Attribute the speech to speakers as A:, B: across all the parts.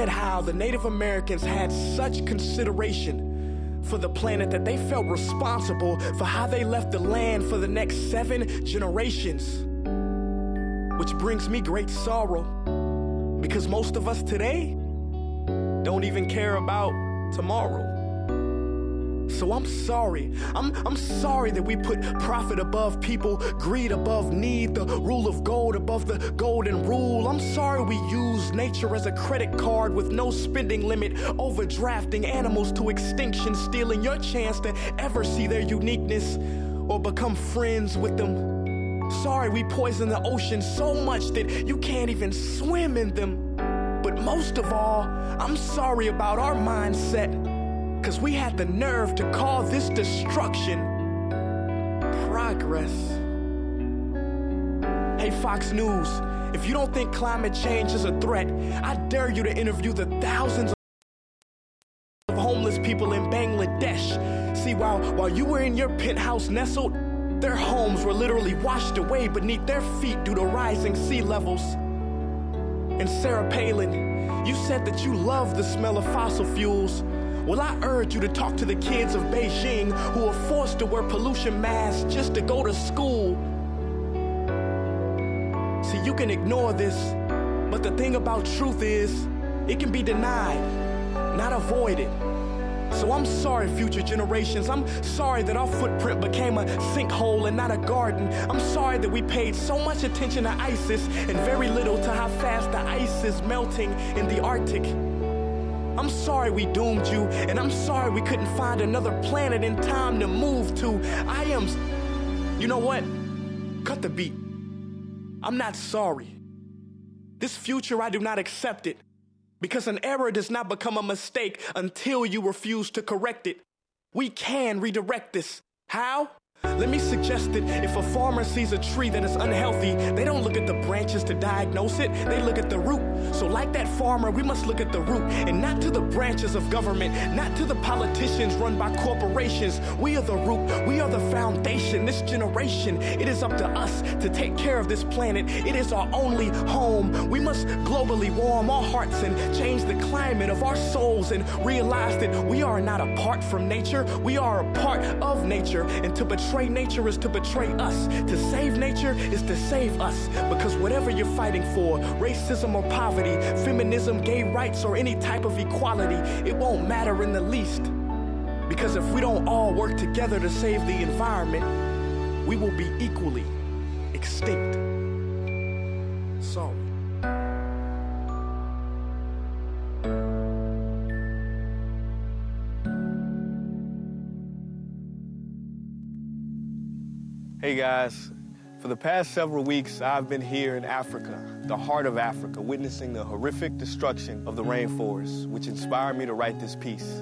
A: said how the Native Americans had such consideration for the planet that they felt responsible for how they left the land for the next 7 generations. Which brings me great sorrow, because most of us today don't even care about tomorrow. So I'm sorry. I'm sorry that we put profit above people, greed above need, the rule of gold above the golden rule. I'm sorry we use nature as a credit card with no spending limit, overdrafting animals to extinction, stealing your chance to ever see their uniqueness or become friends with them. Sorry we poison the ocean so much that you can't even swim in them. But most of all, I'm sorry about our mindset, because we had the nerve to call this destruction progress. Hey, Fox News, if you don't think climate change is a threat, I dare you to interview the thousands of homeless people in Bangladesh. See, while you were in your penthouse nestled, their homes were literally washed away beneath their feet due to rising sea levels. And Sarah Palin, you said that you love the smell of fossil fuels. Well, I urge you to talk to the kids of Beijing who are forced to wear pollution masks just to go to school. See, you can ignore this, but the thing about truth is, it can be denied, not avoided. So I'm sorry, future generations. I'm sorry that our footprint became a sinkhole and not a garden. I'm sorry that we paid so much attention to ISIS and very little to how fast the ice is melting in the Arctic. I'm sorry we doomed you, and I'm sorry we couldn't find another planet in time to move to. You know what? Cut the beat. I'm not sorry. This future, I do not accept it. Because an error does not become a mistake until you refuse to correct it. We can redirect this. How? Let me suggest that if a farmer sees a tree that is unhealthy, they don't look at the branches to diagnose it, they look at the root. So like that farmer, we must look at the root and not to the branches of government, not to the politicians run by corporations. We are the root, we are the foundation, this generation. It is up to us to take care of this planet. It is our only home. We must globally warm our hearts and change the climate of our souls and realize that we are not apart from nature, we are a part of nature, and to betray nature is to betray us. To save nature is to save us. Because whatever you're fighting for, racism or poverty, feminism, gay rights, or any type of equality, it won't matter in the least. Because if we don't all work together to save the environment, we will be equally extinct. Sorry.
B: Hey guys, for the past several weeks, I've been here in Africa, the heart of Africa, witnessing the horrific destruction of the rainforest, which inspired me to write this piece.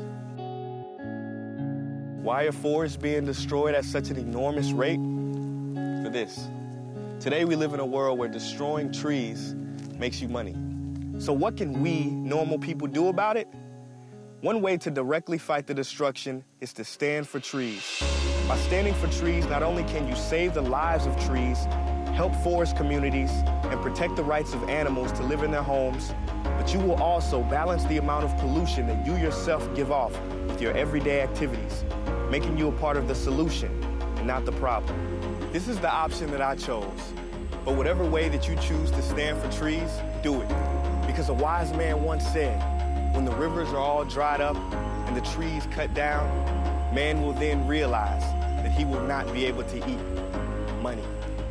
B: Why are forests being destroyed at such an enormous rate? For this. Today we live in a world where destroying trees makes you money. So what can we, normal people, do about it? One way to directly fight the destruction is to stand for trees. By standing for trees, not only can you save the lives of trees, help forest communities, and protect the rights of animals to live in their homes, but you will also balance the amount of pollution that you yourself give off with your everyday activities, making you a part of the solution and not the problem. This is the option that I chose. But whatever way that you choose to stand for trees, do it. Because a wise man once said, when the rivers are all dried up and the trees cut down, man will then realize that he will not be able to eat money.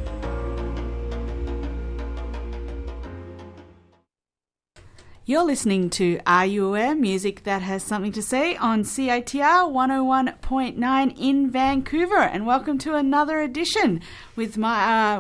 C: You're listening to Are You Aware? Music that has something to say on CITR 101.9 in Vancouver, and welcome to another edition with who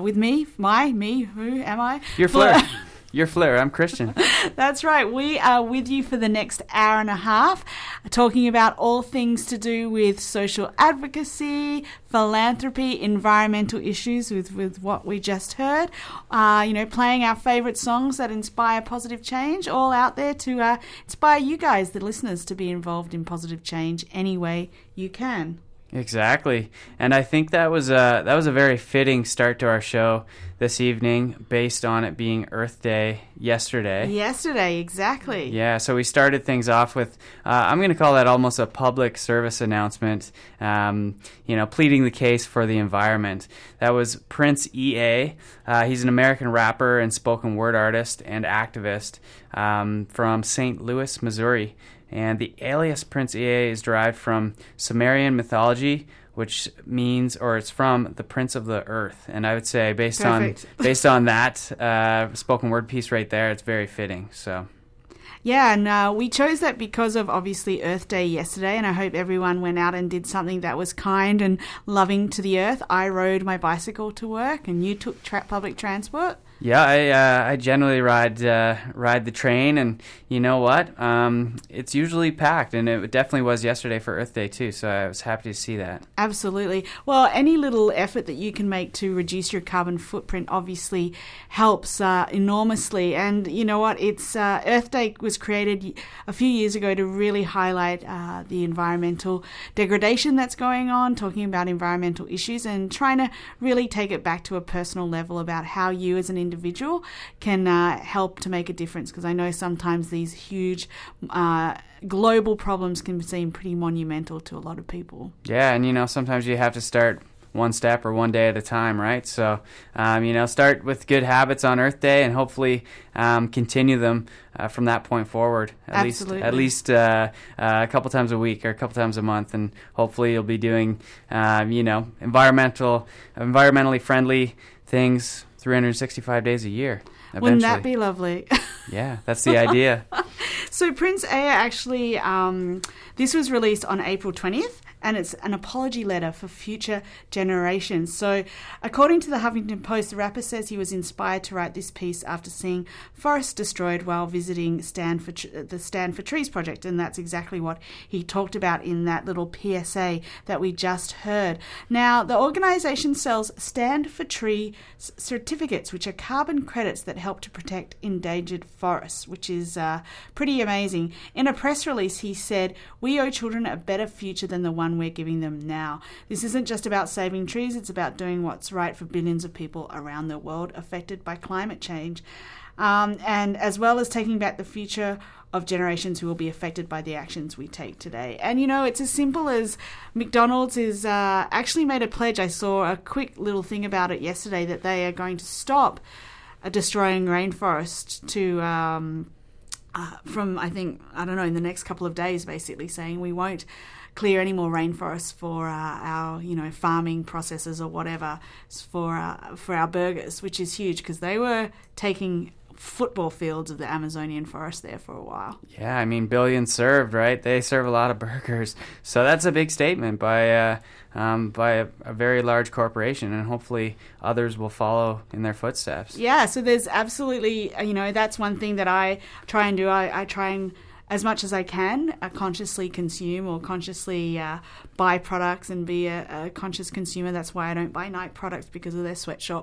C: am I?
D: You're Fleur. You're Fleur. I'm Christian.
C: That's right. We are with you for the next hour and a half, talking about all things to do with social advocacy, philanthropy, environmental issues with what we just heard. Playing our favourite songs that inspire positive change, all out there to inspire you guys, the listeners, to be involved in positive change any way you can.
D: Exactly. And I think that was a very fitting start to our show this evening based on it being Earth Day yesterday.
C: Yesterday, exactly.
D: Yeah, so we started things off with, I'm going to call that almost a public service announcement, pleading the case for the environment. That was Prince E.A. He's an American rapper and spoken word artist and activist from St. Louis, Missouri. And the alias Prince EA is derived from Sumerian mythology, which means, or it's from the Prince of the Earth. And I would say, based on that spoken word piece right there, it's very fitting. So.
C: Yeah, and we chose that because of, obviously, Earth Day yesterday, and I hope everyone went out and did something that was kind and loving to the earth. I rode my bicycle to work, and you took public transport.
D: Yeah, I generally ride the train, and you know what? It's usually packed, and it definitely was yesterday for Earth Day too, so I was happy to see that.
C: Absolutely. Well, any little effort that you can make to reduce your carbon footprint obviously helps enormously, and you know what? It's Earth Day was created a few years ago to really highlight the environmental degradation that's going on, talking about environmental issues, and trying to really take it back to a personal level about how you as an individual can help to make a difference, because I know sometimes these huge global problems can seem pretty monumental to a lot of people.
D: Yeah, and sometimes you have to start one step or one day at a time, right? So, start with good habits on Earth Day and hopefully continue them from that point forward. At least a couple times a week or a couple times a month, and hopefully you'll be doing, environmentally friendly things 365 days a year. Eventually.
C: Wouldn't that be lovely?
D: Yeah, that's the idea.
C: So Prince Aya actually, this was released on April 20th, and it's an apology letter for future generations. So according to the Huffington Post, the rapper says he was inspired to write this piece after seeing forests destroyed while visiting the Stand for Trees project, and that's exactly what he talked about in that little PSA that we just heard. Now, the organisation sells Stand for Tree certificates, which are carbon credits that help to protect endangered forests, which is pretty amazing. In a press release, he said, "We owe children a better future than the one we're giving them now. This isn't just about saving trees, it's about doing what's right for billions of people around the world affected by climate change, and as well as taking back the future of generations who will be affected by the actions we take today." And it's as simple as McDonald's is actually made a pledge. I saw a quick little thing about it yesterday that they are going to stop destroying rainforest to from, in the next couple of days, basically saying we won't clear any more rainforests for our farming processes or whatever, for our burgers, which is huge because they were taking football fields of the Amazonian forest there for a while.
D: Yeah, I mean, billions served, right? They serve a lot of burgers. So that's a big statement by a very large corporation, and hopefully others will follow in their footsteps.
C: Yeah, so there's absolutely, that's one thing that I try and do. I try and, as much as I can, consciously consume or consciously buy products and be a conscious consumer. That's why I don't buy Nike products, because of their sweatshop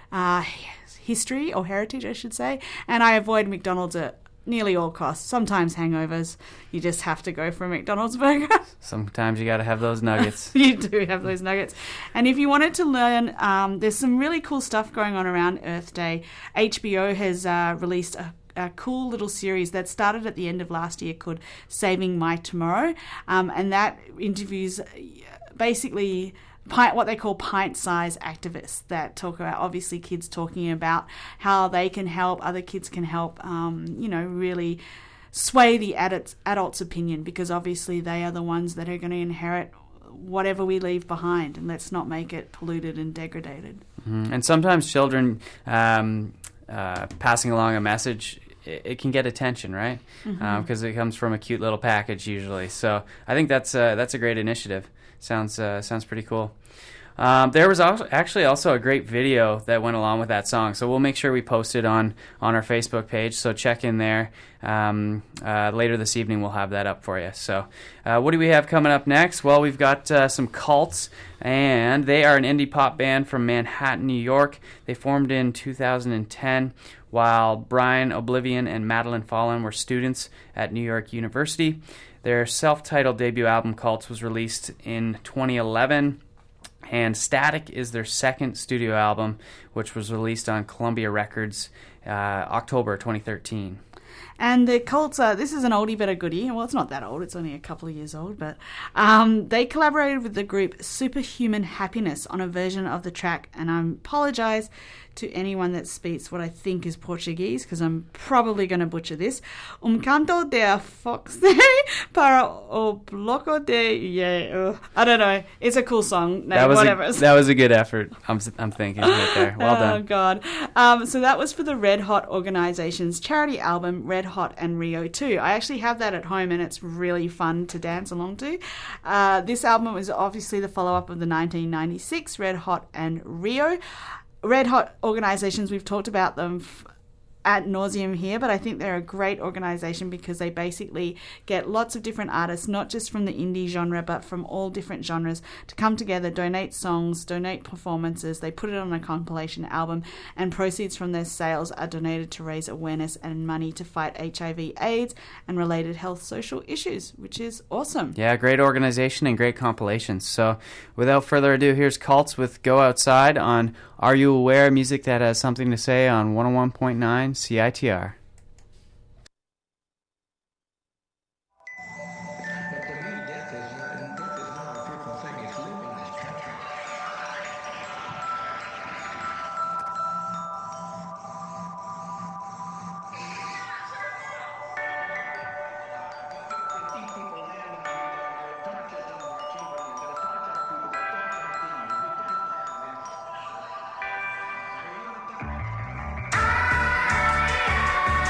C: history or heritage, I should say. And I avoid McDonald's at nearly all costs. Sometimes hangovers, you just have to go for a McDonald's burger.
D: Sometimes you got to have those nuggets.
C: You do have those nuggets. And if you wanted to learn, there's some really cool stuff going on around Earth Day. HBO has released a cool little series that started at the end of last year called Saving My Tomorrow, and that interviews basically what they call pint-sized activists that talk about, obviously, kids talking about how they can help, other kids can help, really sway the adults' opinion, because obviously they are the ones that are going to inherit whatever we leave behind, and let's not make it polluted and degraded.
D: Mm-hmm. And sometimes children passing along a message, it can get attention, right? Because it comes from a cute little package usually. So I think that's a great initiative. Sounds pretty cool. There was actually also a great video that went along with that song, so we'll make sure we post it on our Facebook page, so check in there. Later this evening we'll have that up for you. So what do we have coming up next? Well, we've got some Cults, and they are an indie pop band from Manhattan, New York. They formed in 2010 while Brian Oblivion and Madeline Fallen were students at New York University. Their self-titled debut album, Cults, was released in 2011, and Static is their second studio album, which was released on Columbia Records October 2013.
C: And the Cults, this is an oldie but a goodie. Well, it's not that old. It's only a couple of years old. But they collaborated with the group Superhuman Happiness on a version of the track. And I apologise to anyone that speaks what I think is Portuguese, because I'm probably going to butcher this. Canto de Fox para o bloco de... Yeah, I don't know. It's a cool song. No,
D: that was a good effort, I'm thinking right there. Well done.
C: Oh, God. So that was for the Red Hot Organization's charity album, Red Hot and Rio 2. I actually have that at home, and it's really fun to dance along to. This album is obviously the follow-up of the 1996 Red Hot and Rio. Red Hot Organizations, we've talked about them ad nauseum here, but I think they're a great organization because they basically get lots of different artists, not just from the indie genre, but from all different genres, to come together, donate songs, donate performances. They put it on a compilation album, and proceeds from their sales are donated to raise awareness and money to fight HIV, AIDS, and related health social issues, which is awesome.
D: Yeah, great organization and great compilations. So without further ado, here's Cults with Go Outside on Are You Aware? Music that has something to say on 101.9 CITR.
E: I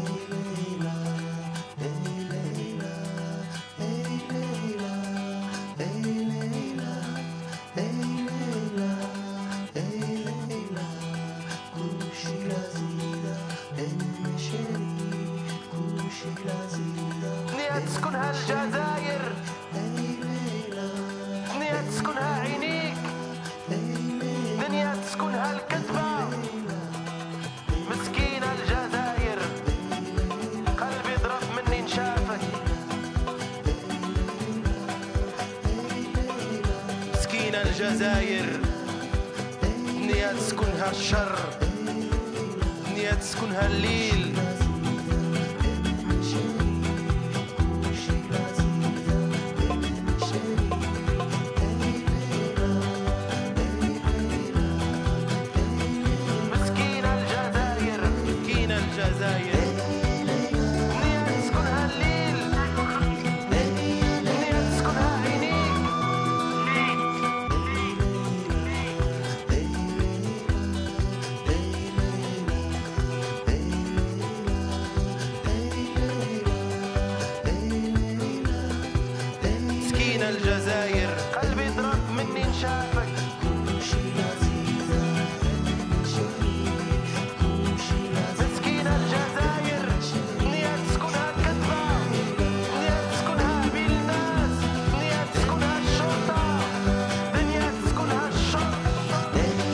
E: تسكنها الجزائر، دنيا تسكنها عينيك، دنيا تسكنها الكذبة. مسكينة الجزائر قلبي ضرب مني نشافك. مسكينة الجزائر دنيا تسكنها الشر، دنيا تسكنها الليل. الجزائر قلبي ضرب مني نشافك. مسكينة الجزائر دنيا تسكنها الكذبة، دنيا تسكنها بين الناس، دنيا تسكنها الشرطة، دنيا تسكنها الشرطة.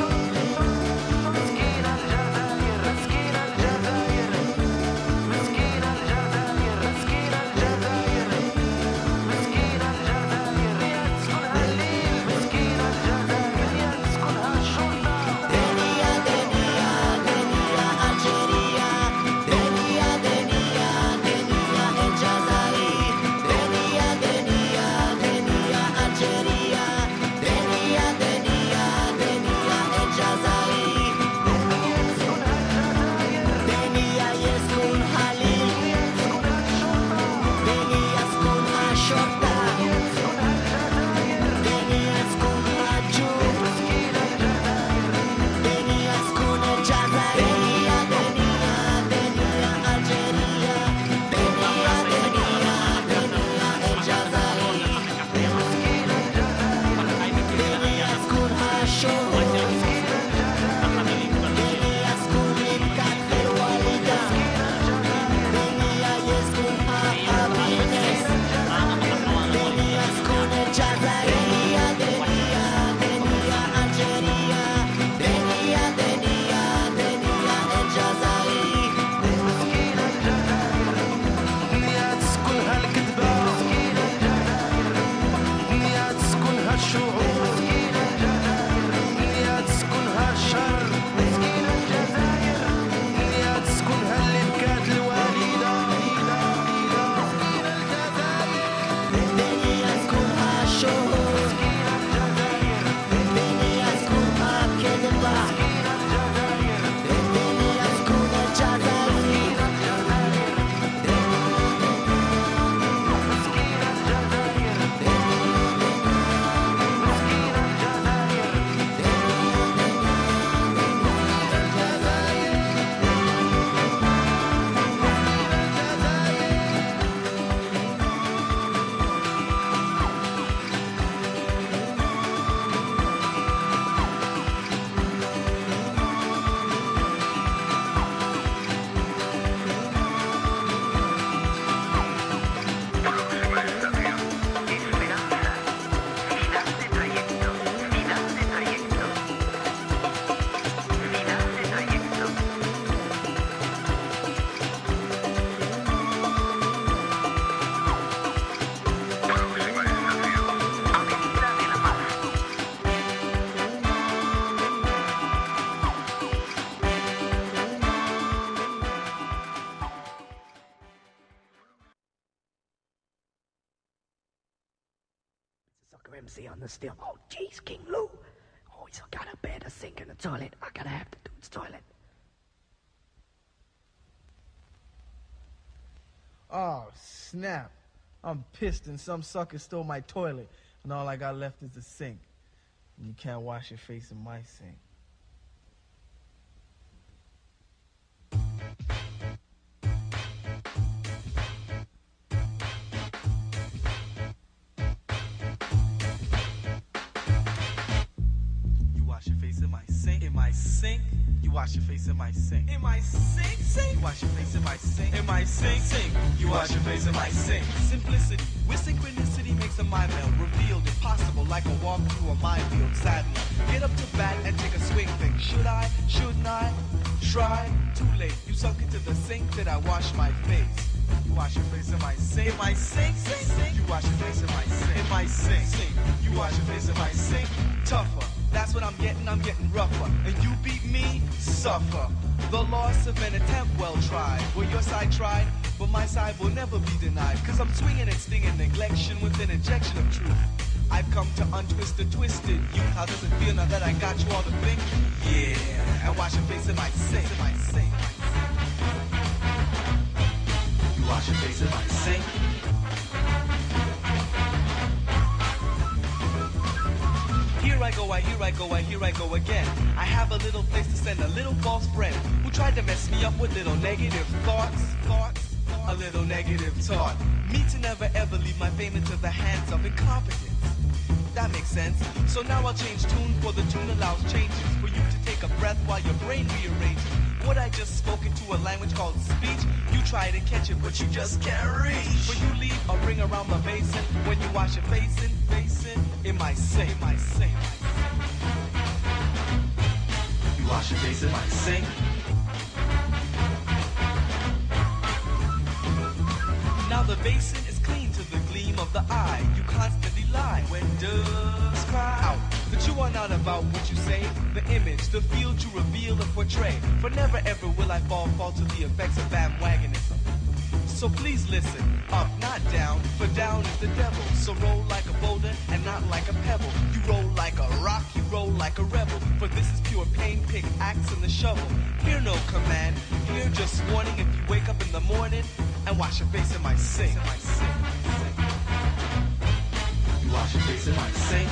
E: مسكينة الجزائر، مسكينة الجزائر، مسكينة الجزائر، مسكينة الجزائر، مسكينة الجزائر. تسكنها الليل، مسكينة الجزائر تسكنها الشرطة. دنيا دنيا دنيا الجزائر، دنيا دنيا دنيا الجزائر، دنيا دنيا دنيا الجزائر، دنيا دنيا دنيا الجزائر. دنيا يسكنها الليل، دنيا يسكنها الشرطة، دنيا يسكنها الجوع، دنيا يسكن الجزائر. دنيا دنيا دنيا الجزائر، دنيا دنيا دنيا الجزائر، دنيا يسكنها الشهور، دنيا يسكن الكتف الوالدة، دنيا يسكنها happiness، دنيا يسكن الجزائر. دنيا دنيا الجزائر، دنيا دنيا دنيا الجزائر. مسكينة الجزائر دنيا تسكنها الكذبة، مسكينة الجزائر دنيا تسكنها الشعور، مسكينة الجزائر دنيا تسكنها الشر، مسكينة الجزائر دنيا تسكنها اللي بكات الوالدة. مسكينة الجزائر دنيا تسكنها الشهور، مسكينة الجزائر دنيا تسكنها الكذبة، مسكينة الجزائر دنيا تسكن الجزائر، مسكينة الجزائر، مسكينة الجزائر،
F: Sucker MC on the still. Oh, jeez, King Lou. Oh, he's got a bed, a sink, and a toilet. I gotta have the dude's toilet.
G: Oh, snap. I'm pissed and some sucker stole my toilet, and all I got left is the sink. You can't wash your face in my sink. wash your face in my sink. In my sink, sink. You wash your face in my sink. In my sink, sink. You wash your face in my sink. Simplicity with synchronicity makes a mind meld revealed, impossible like a walk through a minefield. Sadly, get up to bat and take a swing. Think, should I? Shouldn't I? Try. Too late. You sunk into the sink that I wash my face. You wash your face in my sink. In my sink, sink, sink. You wash your face in my sink. In my sink, sink. You wash your face in my sink. Tougher. That's what I'm getting rougher. And you beat me, suffer. The loss of an attempt well tried. Well, your side tried, but my side will never be denied. Cause I'm swinging and stinging neglection with an injection of truth. I've come to untwist the twisted youth. How does it feel now that I got you all to think? Yeah, and wash your face in my sink. In my sink. You wash your face in my sink. Here I go, here I go again. I have a little place to send a little false friend who tried to mess me up with little negative thoughts, a little negative thought. Me to never ever leave my fame into the hands of incompetence. That makes sense. So now I'll change tune, for the tune allows changes for you to take a breath while your brain rearranges. What I just spoke into a language called speech. You try to catch it, but you just can't reach. But you leave a ring around the basin when you wash your face in my sink. In my sink. You wash your face in my sink. Now the basin is clean to the gleam of the eye. You constantly lie when doves cry out. But you are not about what you say, the image, the field you reveal and portray. For never ever will I fall to the effects of bandwagonism. So please listen, up, not down, for down is the devil. So roll like a boulder and not like a pebble. You roll like a rock, you roll like a rebel. For this is pure pain, pick axe and the shovel. Hear no command, hear just warning. If you wake up in the morning and wash your face in my sink. You wash your face in my sink.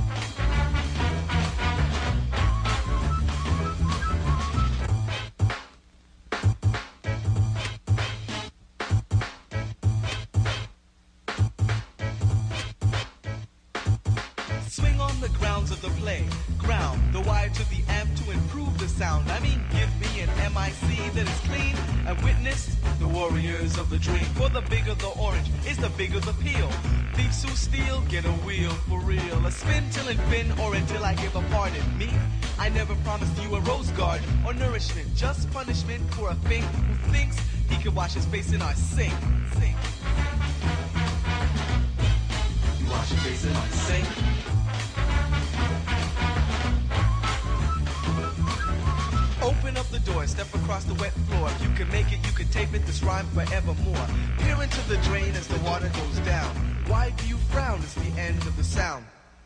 G: Swing on the grounds of the play. Ground the wire to the amp to improve the sound. I mean, give me an MIC that is clean and witness the warriors of the dream. For the bigger the orange is the bigger the peel. Thieves who steal get a wheel for real. A spin till it fin or until I give a pardon. Me, I never promised you a rose garden or nourishment. Just punishment for a thing who thinks he can wash his face in our sink. Sink. You wash your face in our sink. Open up the door, step across the wet floor. If you can make it, you can tape it, this rhyme forevermore. Peer into the drain as the water goes down. Why do you frown? It's the end of the sound.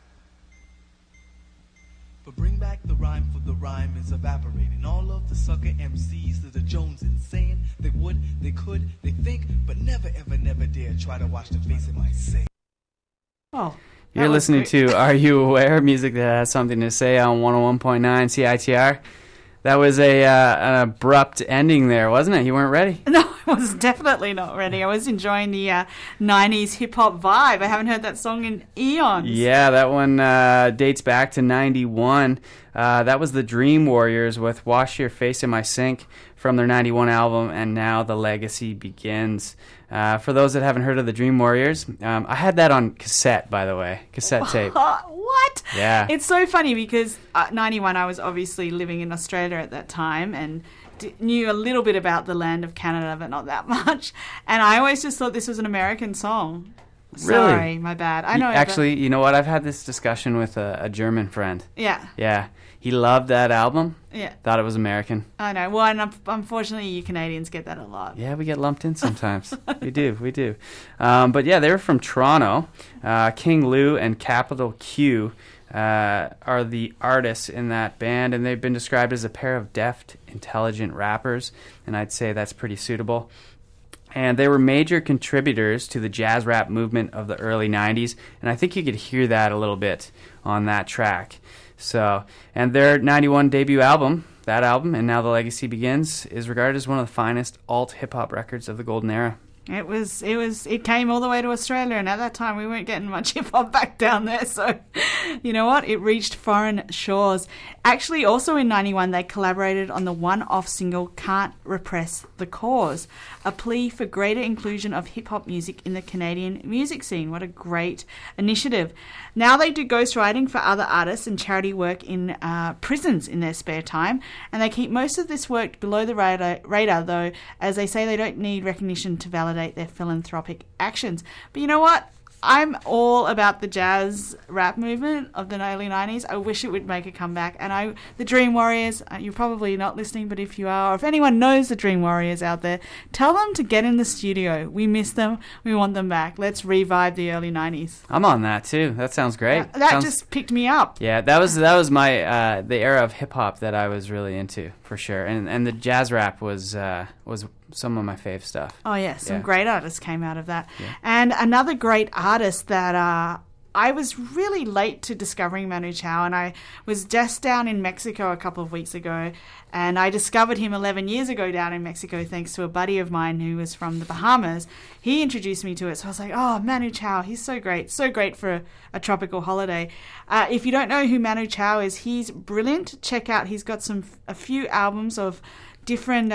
G: But bring back the rhyme, for the rhyme is evaporating. All of the sucker MCs that are jonesing, saying they would, they could, they think, but never, ever, never dare try to wash the face in my sink.
C: Oh.
D: You're listening to Are You Aware? Music that has something to say on 101.9 CITR. That was an abrupt ending there, wasn't it? You weren't ready?
C: No, I was definitely not ready. I was enjoying the 90s hip-hop vibe. I haven't heard that song in eons.
D: Yeah, that one dates back to 91. That was the Dream Warriors with Wash Your Face in My Sink from their 91 album, and now the legacy begins. For those that haven't heard of the Dream Warriors, I had that on cassette, by the way, cassette tape.
C: What?
D: Yeah.
C: It's so funny because 91, I was obviously living in Australia at that time and knew a little bit about the land of Canada, but not that much. And I always just thought this was an American song.
D: Really?
C: Sorry, my bad. I know.
D: Actually, you know what? I've had this discussion with a German friend.
C: Yeah.
D: Yeah. He loved that album.
C: Yeah.
D: Thought it was American.
C: I know. Well, and unfortunately, you Canadians get that a lot.
D: Yeah, we get lumped in sometimes. we do. But yeah, they were from Toronto. King Lou and Capital Q are the artists in that band, and they've been described as a pair of deft, intelligent rappers, and I'd say that's pretty suitable. And they were major contributors to the jazz rap movement of the early 90s, and I think you could hear that a little bit on that track. So, and their 91 debut album, that album, And Now the Legacy Begins, is regarded as one of the finest alt hip-hop records of the golden era.
C: It came all the way to Australia, and at that time we weren't getting much hip hop back down there. So, you know what? It reached foreign shores. Actually, also in '91, they collaborated on the one-off single "Can't Repress the Cause," a plea for greater inclusion of hip hop music in the Canadian music scene. What a great initiative! Now they do ghostwriting for other artists and charity work in prisons in their spare time, and they keep most of this work below the radar, though, as they say they don't need recognition to validate their philanthropic actions. But you know what? I'm all about the jazz rap movement of the early 90s. I wish it would make a comeback. And the Dream Warriors, you're probably not listening, but if you are, or if anyone knows the Dream Warriors out there, tell them to get in the studio. We miss them. We want them back. Let's revive the early 90s.
D: I'm on that too. That sounds great.
C: That just picked me up.
D: Yeah, that was my the era of hip hop that I was really into for sure. And the jazz rap was some of my fave stuff.
C: Oh, yeah. Some
D: Yeah.
C: great artists came out of that.
D: Yeah.
C: And another great artist that I was really late to discovering Manu Chao, and I was just down in Mexico a couple of weeks ago, and I discovered him 11 years ago down in Mexico thanks to a buddy of mine who was from the Bahamas. He introduced me to it, so I was like, oh, Manu Chao, he's so great for a tropical holiday. If you don't know who Manu Chao is, he's brilliant. Check out, he's got a few albums of different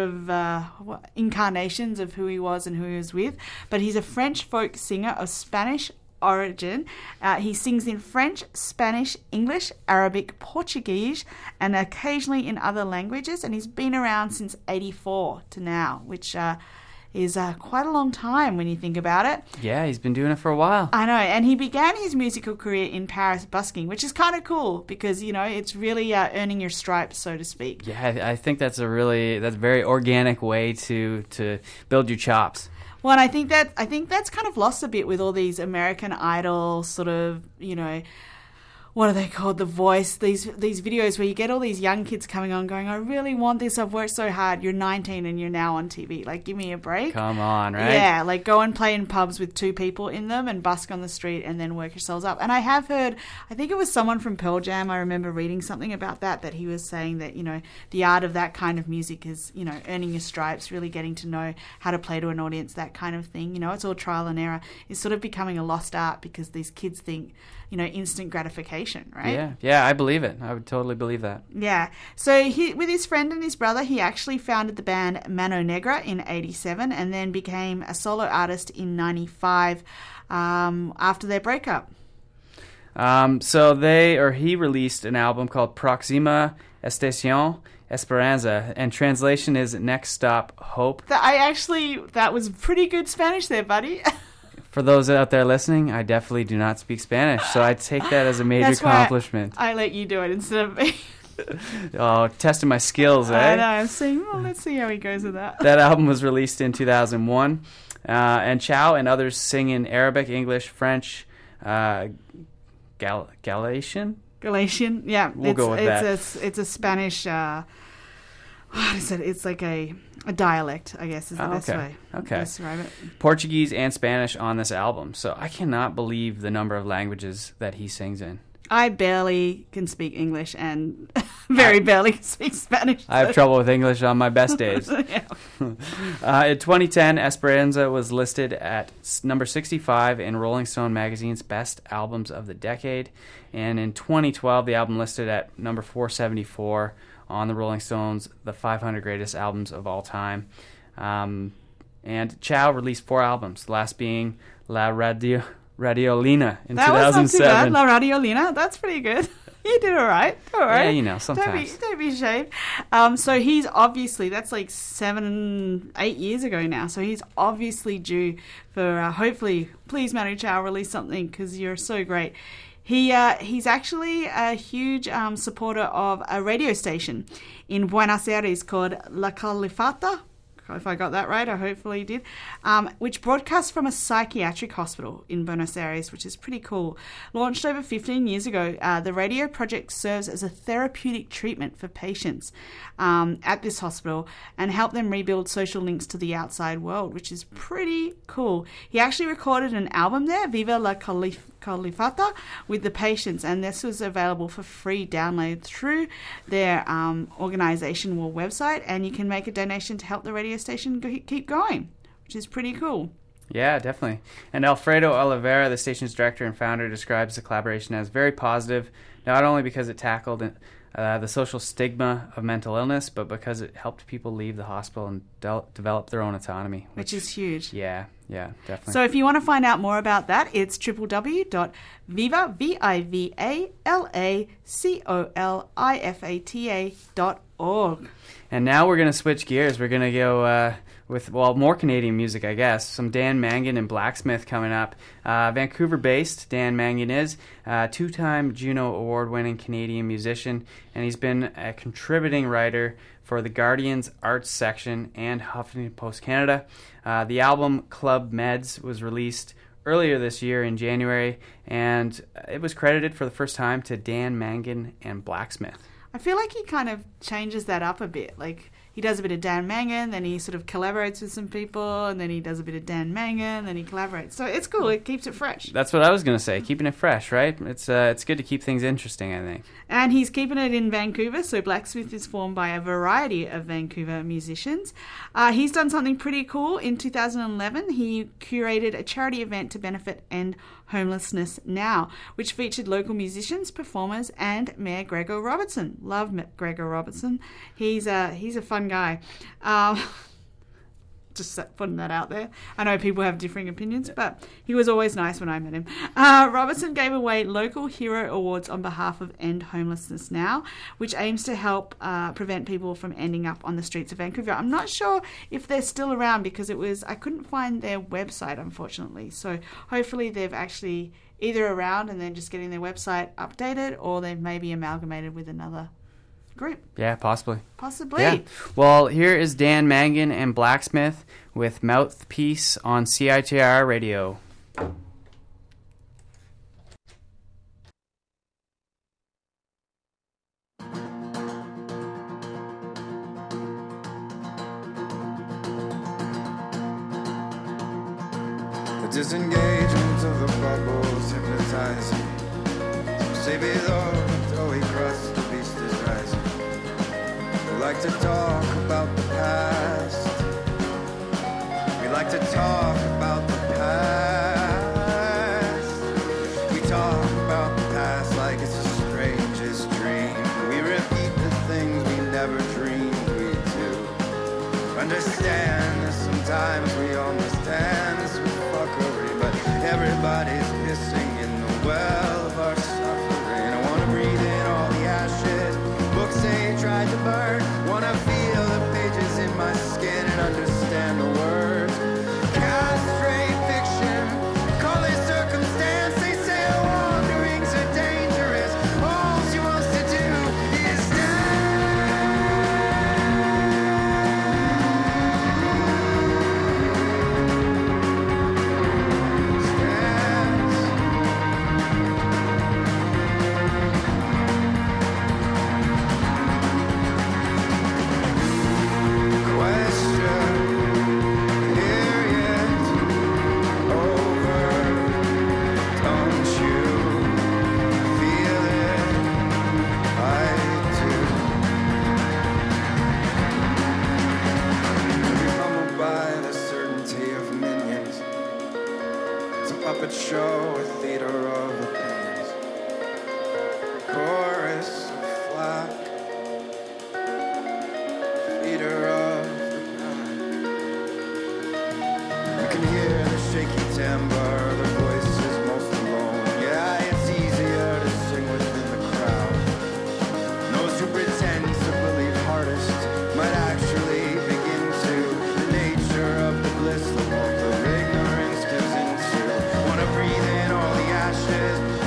C: incarnations of who he was and who he was with, but he's a French folk singer of Spanish origin. He sings in French, Spanish, English, Arabic, Portuguese, and occasionally in other languages, and he's been around since 84 to now, which is quite a long time when you think about it.
D: Yeah, he's been doing it for a while.
C: I know, and he began his musical career in Paris busking, which is kind of cool because, you know, it's really earning your stripes, so to speak.
D: Yeah, I think that's a very organic way to build your chops.
C: Well, and I think that's kind of lost a bit with all these American Idol sort of, you know, what are they called? The Voice. These videos where you get all these young kids coming on going, I really want this. I've worked so hard. You're 19 and you're now on TV. Like, give me a break.
D: Come on, right?
C: Yeah, like go and play in pubs with 2 people in them and busk on the street and then work yourselves up. And I have heard, I think it was someone from Pearl Jam, I remember reading something about that he was saying that, you know, the art of that kind of music is, you know, earning your stripes, really getting to know how to play to an audience, that kind of thing. You know, it's all trial and error. It's sort of becoming a lost art because these kids think, you know, instant gratification, right?
D: Yeah, I believe it. I would totally believe that.
C: Yeah. So with his friend and his brother, he actually founded the band Mano Negra in 87 and then became a solo artist in 95 after their breakup.
D: He released an album called Proxima Estación Esperanza, and translation is Next Stop Hope.
C: That was pretty good Spanish there, buddy.
D: For those out there listening, I definitely do not speak Spanish, so I take that as a major
C: That's why
D: accomplishment.
C: I let you do it instead of me.
D: Oh, testing my skills, eh?
C: I know. I'm saying, well, let's see how he goes with that.
D: That album was released in 2001, and Chao and others sing in Arabic, English, French, Galician?
C: Galician, yeah.
D: We'll go with that.
C: It's a Spanish. What is it? It's like a dialect, I guess, is the best way to describe it.
D: Portuguese and Spanish on this album, so I cannot believe the number of languages that he sings in.
C: I barely can speak English and barely can speak Spanish.
D: I have trouble with English on my best days. In 2010, Esperanza was listed at number 65 in Rolling Stone magazine's Best Albums of the Decade, and in 2012, the album listed at number 474 on the Rolling Stones, the 500 Greatest Albums of All Time. And Chao released 4 albums, the last being La Radiolina in 2007.
C: That was not too bad. La Radiolina, that's pretty good. You did all right. All right.
D: Yeah, you know, sometimes.
C: Don't be ashamed. So he's obviously, that's like 8 years ago now. So he's obviously due for, hopefully, please Manu Chao, release something because you're so great. He's actually a huge supporter of a radio station in Buenos Aires called La Califata, if I got that right, I hopefully did, which broadcasts from a psychiatric hospital in Buenos Aires, which is pretty cool. Launched over 15 years ago, the radio project serves as a therapeutic treatment for patients at this hospital and help them rebuild social links to the outside world, which is pretty cool. He actually recorded an album there, Viva la Califata, with the patients, and this was available for free download through their organization or website, and you can make a donation to help the radio station keep going. which is pretty cool.
D: Yeah, definitely. And Alfredo Oliveira, the station's director and founder, describes the collaboration as very positive, not only because it tackled the social stigma of mental illness, but because it helped people leave the hospital and develop their own autonomy.
C: Which is huge.
D: Yeah, definitely.
C: So if you want to find out more about that, it's www.vivalifata.org.
D: And now we're going to switch gears. We're going to go with, more Canadian music, I guess. Some Dan Mangan and Blacksmith coming up. Vancouver-based, Dan Mangan is a two-time Juno Award-winning Canadian musician, and he's been a contributing writer for The Guardian's Arts section and Huffington Post Canada. The album Club Meds was released earlier this year in January, and it was credited for the first time to Dan Mangan and Blacksmith.
C: I feel like he kind of changes that up a bit. Like, he does a bit of Dan Mangan, then he sort of collaborates with some people, and then he does a bit of Dan Mangan, then he collaborates. So it's cool. It keeps it fresh.
D: That's what I was going to say. Keeping it fresh, right? It's good to keep things interesting, I think.
C: And he's keeping it in Vancouver, so Blacksmith is formed by a variety of Vancouver musicians. He's done something pretty cool. In 2011, he curated a charity event to benefit End Homelessness Now, which featured local musicians, performers, and Mayor Gregor Robertson. Love Gregor Robertson. He's a fun guy. Just putting that out there. I know people have differing opinions, but he was always nice when I met him. Robertson gave away local hero awards on behalf of End Homelessness Now, which aims to help prevent people from ending up on the streets of Vancouver. I'm not sure if they're still around because I couldn't find their website, unfortunately. So hopefully they've actually either around and then just getting their website updated, or they've maybe amalgamated with another group.
D: Yeah, possibly.
C: Possibly.
D: Well, here is Dan Mangan and Blacksmith with Mouthpiece on CITR Radio.
H: The disengagement of the bubbles hypnotizing. Say below, though he crossed, the beast is rising. We like to talk about the past. We like to talk about the past. We talk about the past like it's the strangest dream. We repeat the things we never dreamed we'd do. Understand that sometimes we understand this fuckery, but everybody's pissing in the well of our suffering. I wanna breathe in all the ashes books they tried to burn. Wanna feel the pages in my skin and understand the words. Castrate fiction, call it circumstance. They say our wanderings are dangerous. All she wants to do is puppet show, a theater of opinions. Chorus of flock, theater of the night. You can hear the shaky timbre, the voices most alone. Yeah, it's easier to sing within the crowd. And those who pretend to believe hardest might actually begin to. The nature of the bliss, the warmth of ignorance gives into. Wanna breathe in all the ashes,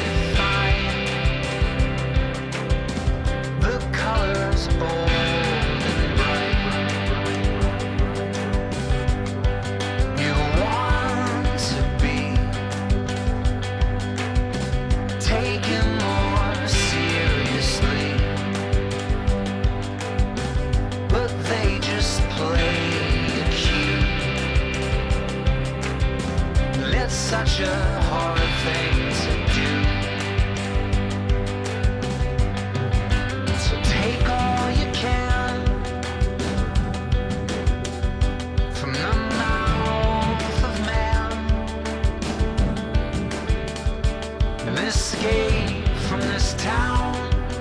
E: escape from this town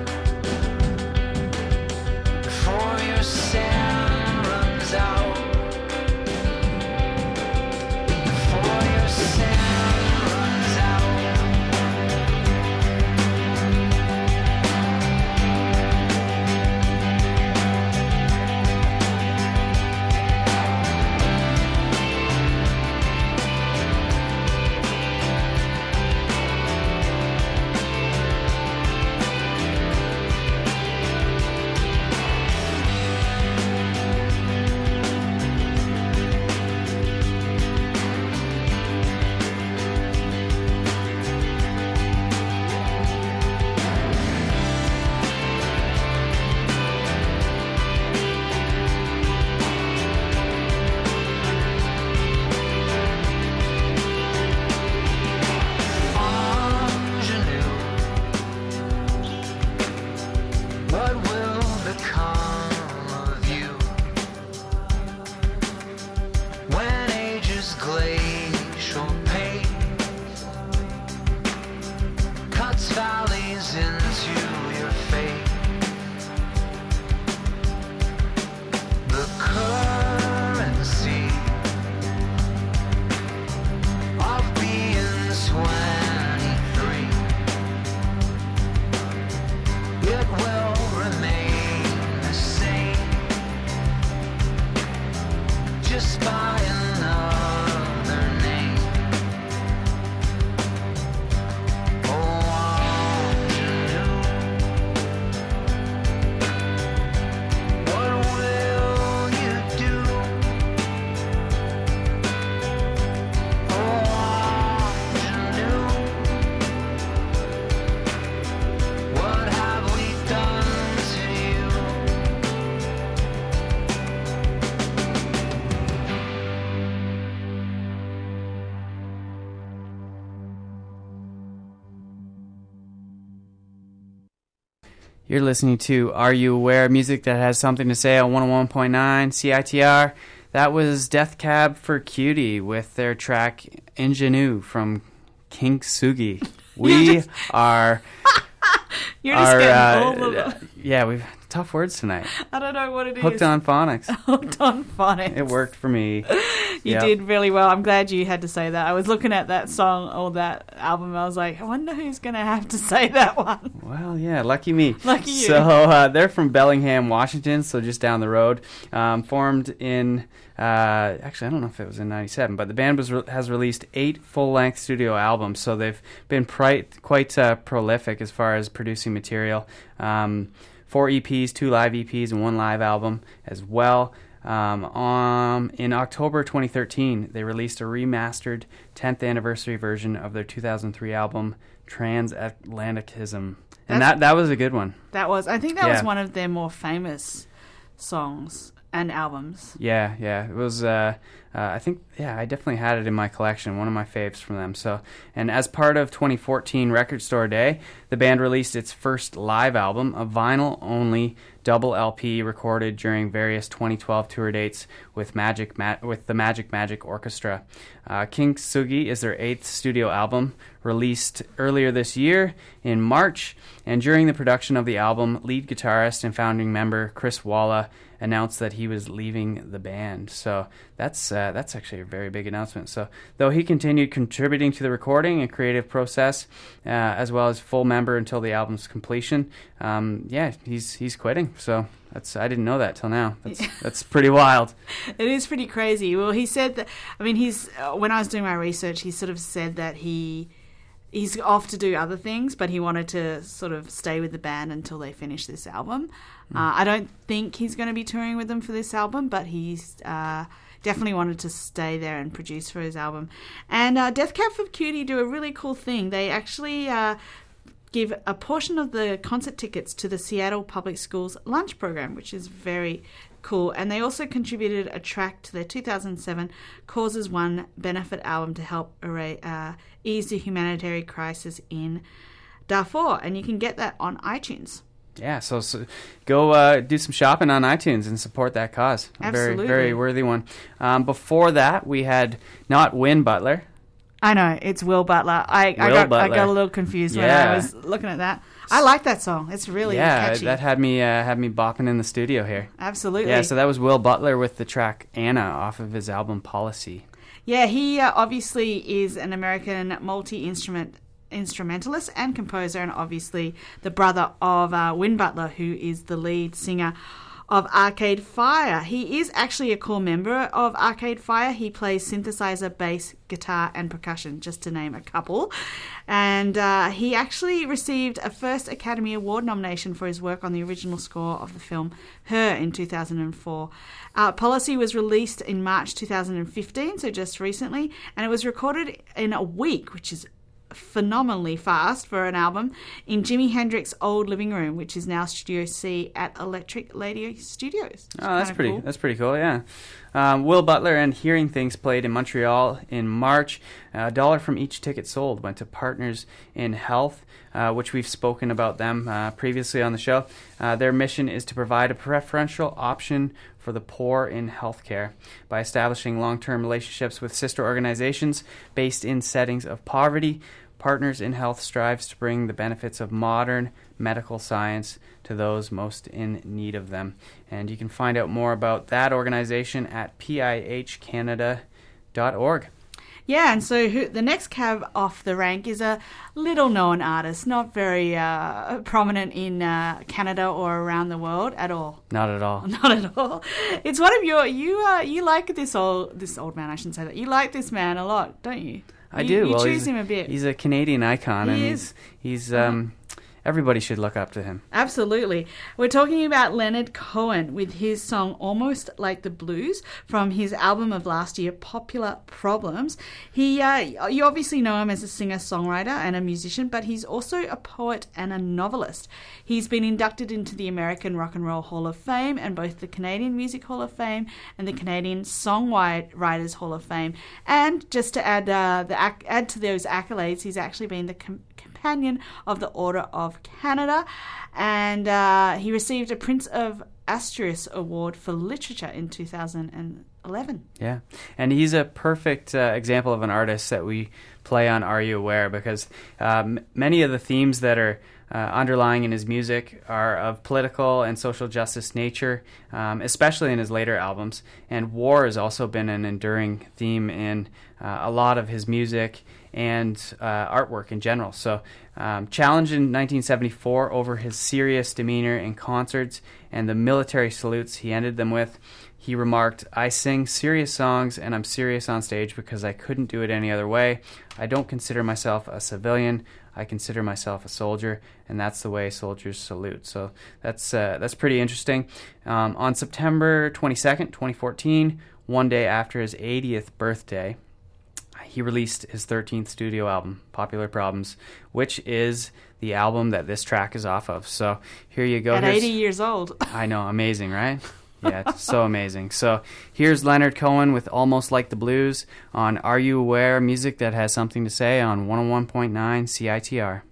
E: before your sand runs out. Before your sand runs out. What will become of you when age's glacial pace cuts valleys into your fate? The currency of being 23, it will remain the same just by another name. Oh, ingenue, what will you do? Oh, ingenue, what have we done to you?
D: You're listening to Are You Aware? Music that has something to say on 101.9 CITR. That was Death Cab for Cutie with their track Ingenue from Kintsugi. We are...
C: You're just getting all of them.
D: Yeah, we've tough words tonight.
C: I don't know what it is.
D: Hooked on phonics.
C: Hooked on phonics.
D: It worked for me.
C: You
D: Yep.
C: did really well. I'm glad you had to say that. I was looking at that song or that album. I was like, I wonder who's going to have to say that one.
D: Well, yeah, lucky me.
C: Lucky you.
D: So they're from Bellingham, Washington, so just down the road. Formed in, actually, I don't know if it was in 97, but the band has released 8 full-length studio albums, so they've been quite prolific as far as producing material. 4 EPs, 2 live EPs, and 1 live album as well. In October 2013, they released a remastered 10th anniversary version of their 2003 album, Transatlanticism. And that was a good one.
C: That was. I think that
D: Yeah.
C: was one of their more famous songs and albums.
D: Yeah. It was, I think, I definitely had it in my collection, one of my faves from them. So, and as part of 2014 Record Store Day, the band released its first live album, a vinyl-only double LP recorded during various 2012 tour dates with the Magic Orchestra. Kintsugi is their 8th studio album, released earlier this year in March, and during the production of the album, lead guitarist and founding member Chris Walla announced that he was leaving the band. So that's actually a very big announcement. So though he continued contributing to the recording and creative process, as well as full member until the album's completion, he's quitting. So I didn't know that till now. That's pretty wild.
C: It is pretty crazy. Well, he said that. I mean, when I was doing my research, he sort of said that he's off to do other things, but he wanted to sort of stay with the band until they finish this album. I don't think he's going to be touring with them for this album, but he's definitely wanted to stay there and produce for his album. And Death Cab for Cutie do a really cool thing. They actually give a portion of the concert tickets to the Seattle Public Schools lunch program, which is very cool. And they also contributed a track to their 2007 Causes One benefit album to help ease the humanitarian crisis in Darfur. And you can get that on iTunes.
D: Yeah, so go do some shopping on iTunes and support that cause.
C: Absolutely.
D: Very, very worthy one. Before that, we had not Win Butler,
C: I know, it's Will Butler. I got a little confused when I was looking at that. I like that song. It's really catchy.
D: That had me bopping in the studio here.
C: Absolutely.
D: Yeah, so that was Will Butler with the track Anna off of his album Policy.
C: Yeah, he obviously is an American multi-instrumentalist and composer, and obviously the brother of Win Butler, who is the lead singer of Arcade Fire. He is actually a core member of Arcade Fire. He plays synthesizer, bass, guitar, and percussion, just to name a couple. And he actually received a first Academy Award nomination for his work on the original score of the film Her in 2004. Policy was released in March 2015, so just recently, and it was recorded in a week, which is phenomenally fast for an album, in Jimi Hendrix's old living room, which is now Studio C at Electric Lady Studios.
D: Oh, that's pretty cool. That's pretty cool, yeah. Will Butler and Hearing Things played in Montreal in March. $1 from each ticket sold went to Partners in Health, which we've spoken about them previously on the show. Their mission is to provide a preferential option for the poor in healthcare by establishing long-term relationships with sister organizations based in settings of poverty. Partners in Health strives to bring the benefits of modern medical science to those most in need of them. And you can find out more about that organization at pihcanada.org.
C: Yeah, and so the next cab off the rank is a little-known artist, not very prominent in Canada or around the world at all.
D: Not at all.
C: Not at all. It's one of your you like this old man. I shouldn't say that. You like this man a lot, don't you?
D: I do.
C: You choose him a bit.
D: He's a Canadian icon, and he's everybody should look up to him.
C: Absolutely. We're talking about Leonard Cohen with his song Almost Like the Blues from his album of last year, Popular Problems. You obviously know him as a singer-songwriter and a musician, but he's also a poet and a novelist. He's been inducted into the American Rock and Roll Hall of Fame and both the Canadian Music Hall of Fame and the Canadian Songwriters Hall of Fame. And just to add to those accolades, he's actually been the Companion of the Order of Canada, and he received a Prince of Asturias Award for Literature in 2011.
D: Yeah, and he's a perfect example of an artist that we play on Are You Aware, because many of the themes that are underlying in his music are of political and social justice nature, especially in his later albums. And war has also been an enduring theme in a lot of his music and artwork in general. So challenged in 1974 over his serious demeanor in concerts and the military salutes he ended them with, he remarked, "I sing serious songs and I'm serious on stage because I couldn't do it any other way. I don't consider myself a civilian. I consider myself a soldier, and that's the way soldiers salute." So that's pretty interesting. On September 22nd, 2014, one day after his 80th birthday, he released his 13th studio album, Popular Problems, which is the album that this track is off of. So here you go.
C: At 80 years old.
D: I know, amazing, right? Yeah, it's so amazing. So here's Leonard Cohen with Almost Like the Blues on Are You Aware? Music that has something to say on 101.9 CITR.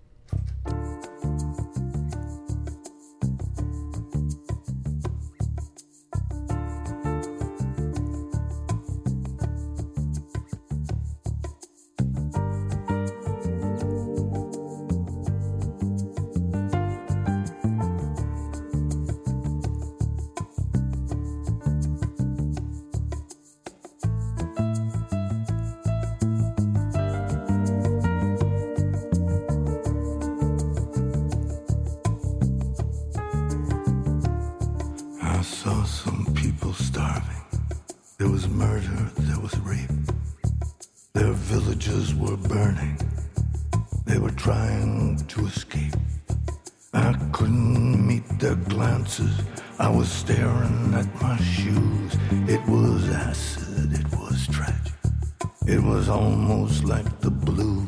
I: I saw some people starving. There was murder, there was rape. Their villages were burning. They were trying to escape. I couldn't meet their glances. I was staring at my shoes. It was acid, it was tragic. It was almost like the blues.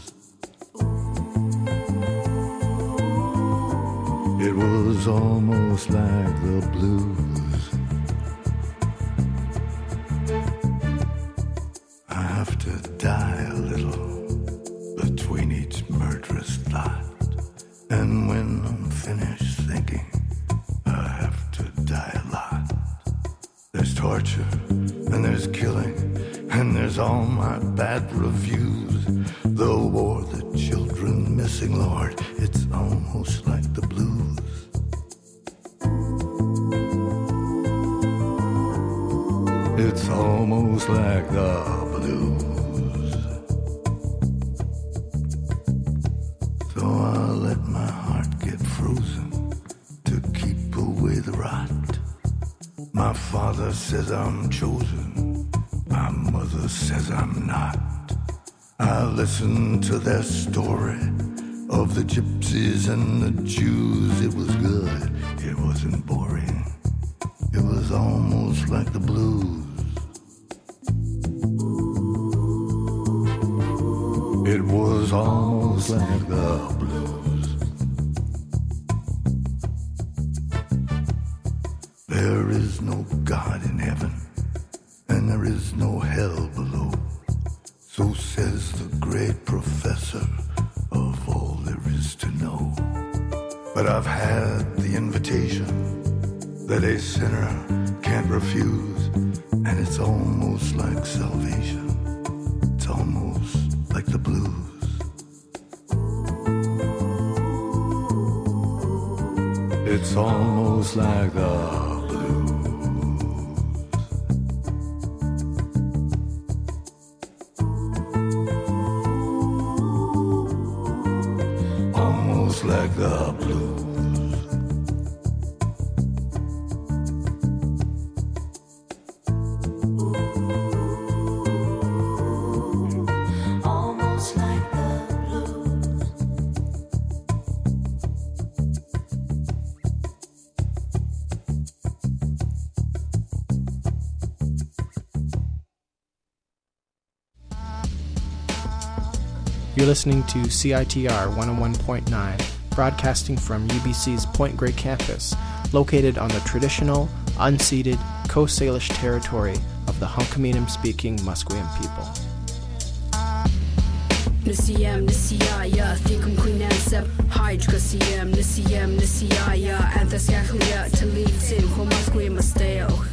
I: It was almost like the blues. I have to die a little between each murderous thought. And when I'm finished thinking, I have to die a lot. There's torture, and there's killing, and there's all my bad reviews, the war, the children missing, Lord, it's almost like the blues. It's almost like the blues. So I let my heart get frozen to keep away the rot. My father says I'm chosen, my mother says I'm not. I listen to their story of the gypsies and the Jews. It was good, it wasn't boring. It was almost like the blues. It was almost like the blues. There is no God in heaven, and there is no hell below. So says the great professor of all there is to know. But I've had the invitation that a sinner can't refuse, and it's almost like salvation. It's almost like the blues. It's almost like the almost like the blues.
J: Almost like the blues.
K: You're listening to CITR 101.9, broadcasting from UBC's Point Grey campus, located on the traditional, unceded Coast Salish territory of the Hunkaminam-speaking Musqueam people.
L: Nisiyam Nisiyaya Thikum Queenansep Hydrocasiam Nisiyam Nisiyaya Anthascaclia Talitim Homasqueam Masteo.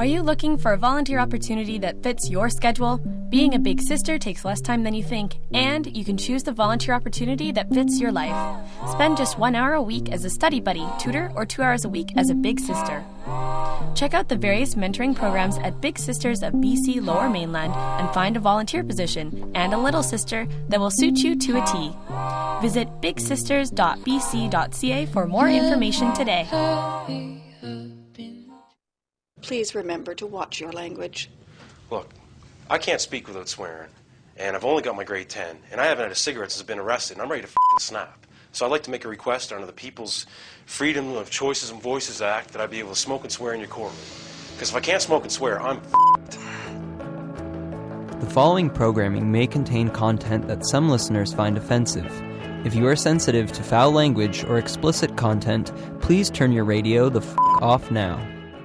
M: Are you looking for a volunteer opportunity that fits your schedule? Being a big sister takes less time than you think, and you can choose the volunteer opportunity that fits your life. Spend just 1 hour a week as a study buddy, tutor, or 2 hours a week as a big sister. Check out the various mentoring programs at Big Sisters of BC Lower Mainland and find a volunteer position and a little sister that will suit you to a T. Visit bigsisters.bc.ca for more information today.
N: Please remember to watch your language.
O: Look, I can't speak without swearing, and I've only got my grade 10, and I haven't had a cigarette since I've been arrested, and I'm ready to snap. So I'd like to make a request under the People's Freedom of Choices and Voices Act that I be able to smoke and swear in your courtroom. Because if I can't smoke and swear, I'm
P: The following programming may contain content that some listeners find offensive. If you are sensitive to foul language or explicit content, please turn your radio the off now.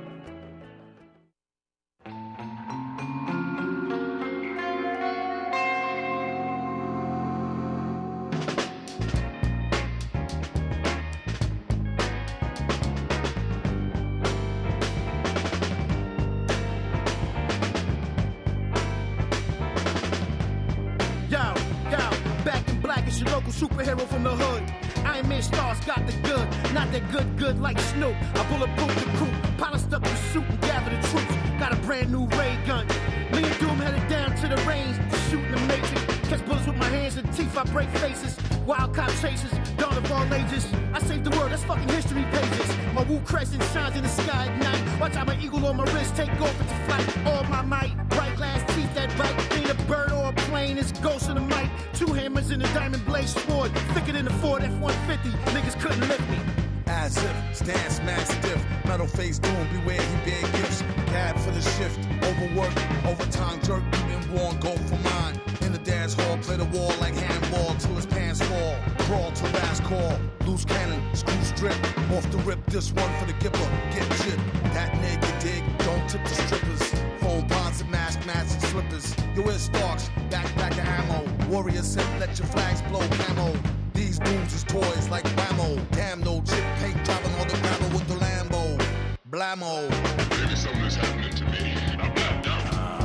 Q: Superhero from the hood. Iron Man stars got the good, not that good like Snoop. I bulletproof the crew, polished up the suit and gather the troops. Got a brand new ray gun. Me and Doom headed down to the range, shooting the Matrix. Catch bullets with my hands and teeth, I break faces. Wild cop chasers, dawn of all ages. I saved the world, that's fucking history pages. My Wu crescent shines in the sky at night. Watch out my eagle on my wrist, take off into flight. All my might, bright glass teeth that bite. Ain't a bird or a plane, it's ghost in the mic. 2 hammers in a diamond blade sword, thicker than the Ford F-150. Niggas couldn't lift me.
R: As if, stand smash stiff. Metal face doom, beware he bear gifts. Dad for the shift, overwork, overtime jerk. You been born, go for mine. In the dance hall, play the wall like handball till his pants fall. Crawl to last call, loose cannon, screw strip. Off the rip, this one for the gipper. Get chip, that nigga dig, don't tip the strippers. Phone bonds and mask, masks and slippers. You wear Starks, backpack of ammo. Warrior said, let your flags blow camo. These booms is toys like Whammo. Damn, no chip paint driving on the gravel with the Lambo. Blammo. Maybe something is happening to me. I'm not done.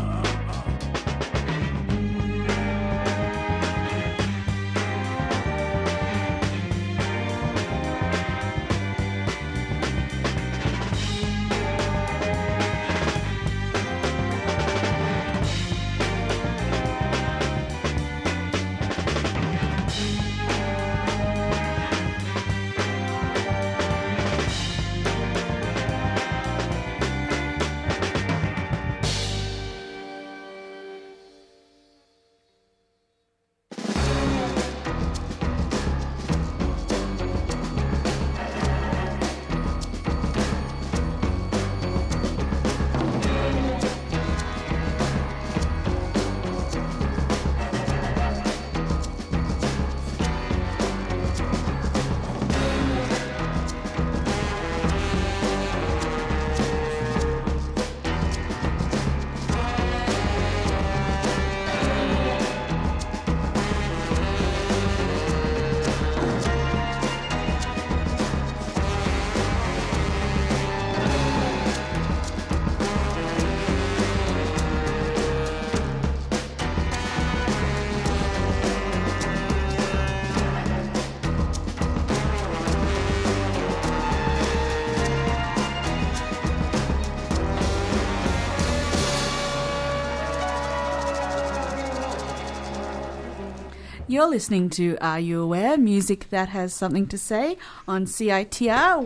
C: You're listening to Are You Aware? Music that has something to say on CITR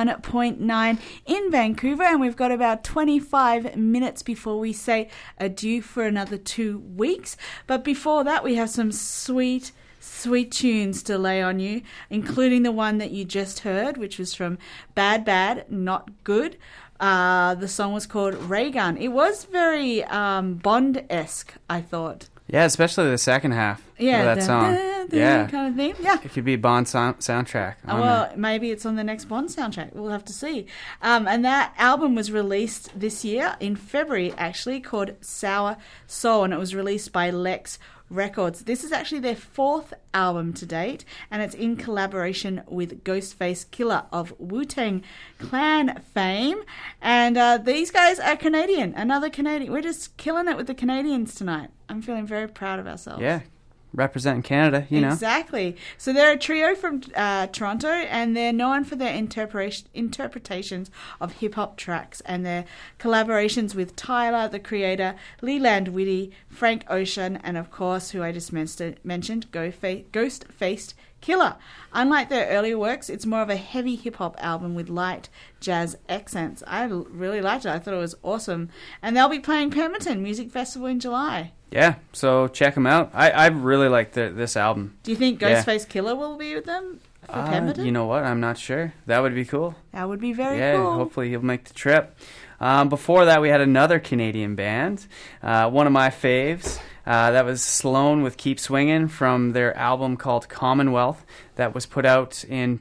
C: 101.9 in Vancouver, and we've got about 25 minutes before we say adieu for another 2 weeks. But before that, we have some sweet tunes to lay on you, including the one that you just heard, which was from Bad Bad Not Good. The song was called Ray Gun. It was very Bond-esque, I thought.
D: Yeah, especially the second half of that song.
C: Kind of thing. Yeah.
D: It could be a Bond soundtrack.
C: Well, maybe it's on the next Bond soundtrack. We'll have to see. And that album was released this year in February, actually, called Sour Soul, and it was released by Lex Records. This is actually their 4th album to date, and it's in collaboration with Ghostface Killah of Wu-Tang Clan fame. And these guys are Canadian, another Canadian. We're just killing it with the Canadians tonight. I'm feeling very proud of ourselves.
D: Yeah. Representing Canada, you know.
C: Exactly. So they're a trio from Toronto, and they're known for their interpretations of hip-hop tracks and their collaborations with Tyler, the Creator, Leland Whitty, Frank Ocean, and of course, who I just mentioned, Ghostface Killah. Unlike their earlier works, it's more of a heavy hip-hop album with light jazz accents. I really liked it. I thought it was awesome. And they'll be playing Pemberton Music Festival in July.
D: Yeah, so check them out. I really like this album.
C: Do you think Ghostface Killah will be with them for Pemberton?
D: You know what? I'm not sure. That would be cool.
C: That would be very cool.
D: Yeah, hopefully he'll make the trip. Before that, we had another Canadian band, one of my faves. That was Sloan with Keep Swingin' from their album called Commonwealth that was put out in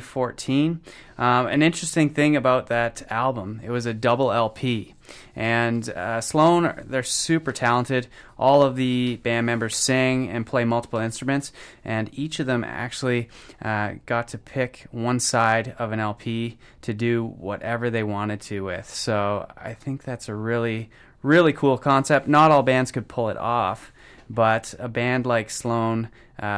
D: 2014. An interesting thing about that album, it was a double LP. And Sloan, they're super talented. All of the band members sing and play multiple instruments, and each of them actually got to pick one side of an LP to do whatever they wanted to with. So I think that's a really, really cool concept. Not all bands could pull it off, but a band like Sloan,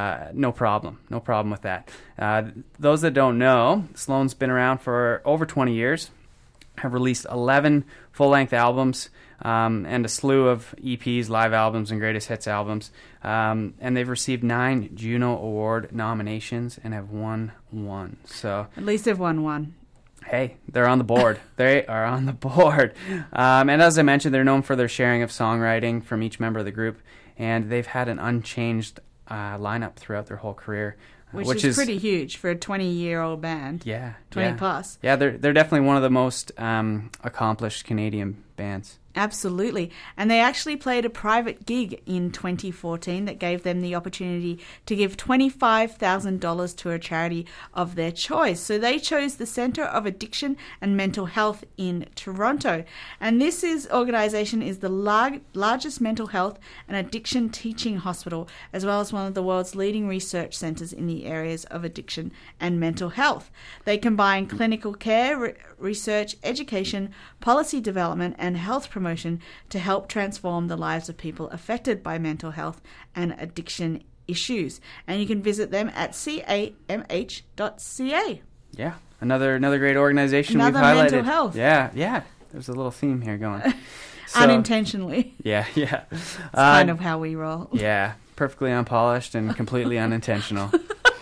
D: no problem with that. Those that don't know, Sloan's been around for over 20 years, have released 11 full-length albums, and a slew of EPs, live albums, and greatest hits albums. And they've received 9 Juno Award nominations and have won 1. So
C: at least they've won 1.
D: Hey, they're on the board. They are on the board. And as I mentioned, they're known for their sharing of songwriting from each member of the group, and they've had an unchanged lineup throughout their whole career.
C: Which is pretty huge for a 20-year-old band.
D: Yeah.
C: 20 plus.
D: Yeah, they're definitely one of the most accomplished Canadian bands.
C: Absolutely. And they actually played a private gig in 2014 that gave them the opportunity to give $25,000 to a charity of their choice. So they chose the Centre of Addiction and Mental Health in Toronto. And this organisation is the largest mental health and addiction teaching hospital, as well as one of the world's leading research centres in the areas of addiction and mental health. They combine clinical care, research, education, policy development, and health promotion to help transform the lives of people affected by mental health and addiction issues. And you can visit them at camh.ca.
D: Yeah, another great organization we've highlighted.
C: Mental health.
D: Yeah. There's a little theme here going. So,
C: unintentionally.
D: Yeah.
C: It's kind of how we roll.
D: Yeah, perfectly unpolished and completely unintentional.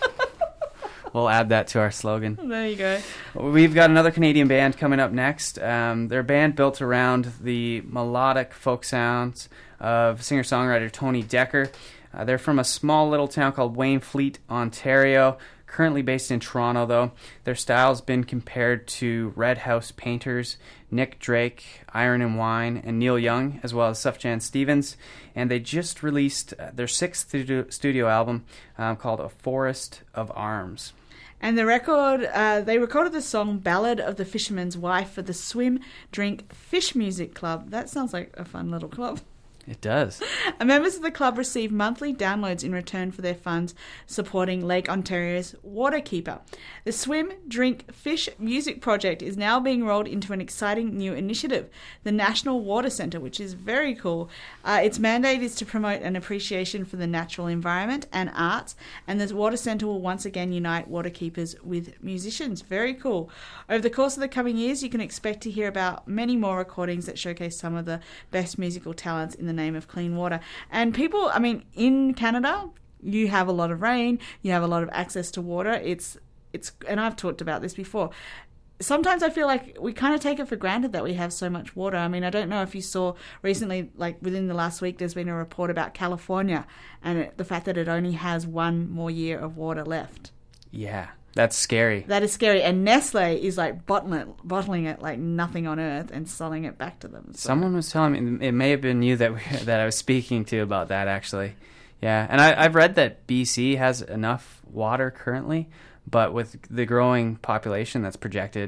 D: We'll add that to our slogan.
C: There you go.
D: We've got another Canadian band coming up next. They're a band built around the melodic folk sounds of singer-songwriter Tony Decker. They're from a small little town called Wainfleet, Ontario, currently based in Toronto, though. Their style's been compared to Red House Painters, Nick Drake, Iron and Wine, and Neil Young, as well as Sufjan Stevens. And they just released their 6th studio album called A Forest of Arms.
C: And the record, they recorded the song Ballad of the Fisherman's Wife for the Swim, Drink, Fish Music Club. That sounds like a fun little club.
D: It does.
C: Members of the club receive monthly downloads in return for their funds supporting Lake Ontario's Waterkeeper. The Swim, Drink, Fish Music Project is now being rolled into an exciting new initiative, the National Water Centre, which is very cool. Its mandate is to promote an appreciation for the natural environment and arts, and the Water Centre will once again unite waterkeepers with musicians. Very cool. Over the course of the coming years, you can expect to hear about many more recordings that showcase some of the best musical talents in the name of clean water. And people, in Canada, you have a lot of rain, you have a lot of access to water. It's and I've talked about this before. Sometimes I feel like we kind of take it for granted that we have so much water. I don't know if you saw recently, like within the last week, there's been a report about California and the fact that it only has 1 more year of water left.
D: Yeah. That's scary.
C: That is scary. And Nestle is like bottling it like nothing on earth and selling it back to them. So.
D: Someone was telling me, it may have been you that I was speaking to about that, actually. Yeah, and I've read that BC has enough water currently, but with the growing population that's projected,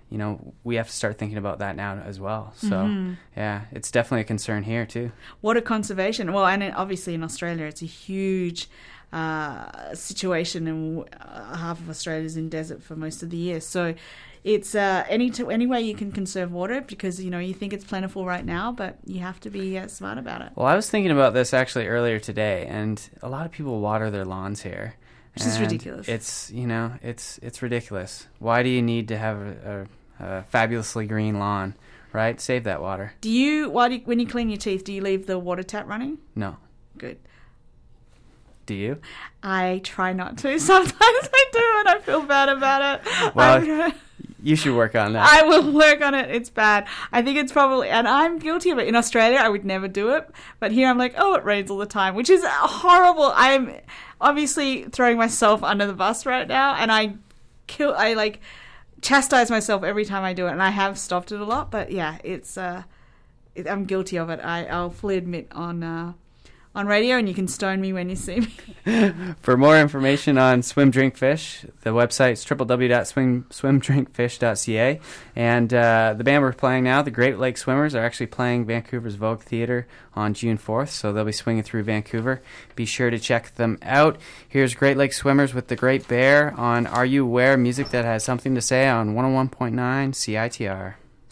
D: we have to start thinking about that now as well. So,
C: Mhm.
D: yeah, it's definitely a concern here too.
C: Water conservation. Well, and obviously in Australia, it's a huge situation, and half of Australia is in desert for most of the year. So it's any way you can conserve water, because you think it's plentiful right now, but you have to be smart about it.
D: Well, I was thinking about this actually earlier today, and a lot of people water their lawns here.
C: Which is
D: And
C: ridiculous.
D: It's it's ridiculous. Why do you need to have a fabulously green lawn, right? Save that water.
C: When you clean your teeth, do you leave the water tap running?
D: No.
C: Good.
D: Do you?
C: I try not to. Sometimes I do, and I feel bad about it.
D: Well, you should work on that.
C: I will work on it. It's bad. I think it's probably, and I'm guilty of it. In Australia, I would never do it, but here I'm like, oh, it rains all the time, which is horrible. I'm obviously throwing myself under the bus right now, and I chastise myself every time I do it, and I have stopped it a lot. But yeah, I'm guilty of it. I'll fully admit on radio, and you can stone me when you see me.
D: For more information on Swim Drink Fish, the website is www.swimdrinkfish.ca. And the band we're playing now, the Great Lake Swimmers, are actually playing Vancouver's Vogue Theatre on June 4th, so they'll be swinging through Vancouver. Be sure to check them out. Here's Great Lake Swimmers with the Great Bear on Are You Aware? Music that has something to say on 101.9 CITR.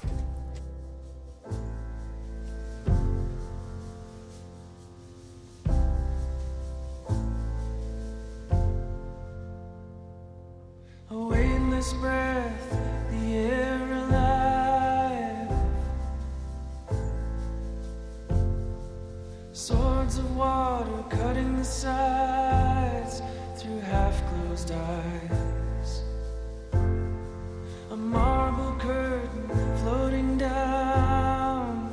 S: A weightless breath, the air alive. Swords of water cutting the sides through half-closed eyes. A marble curtain floating down.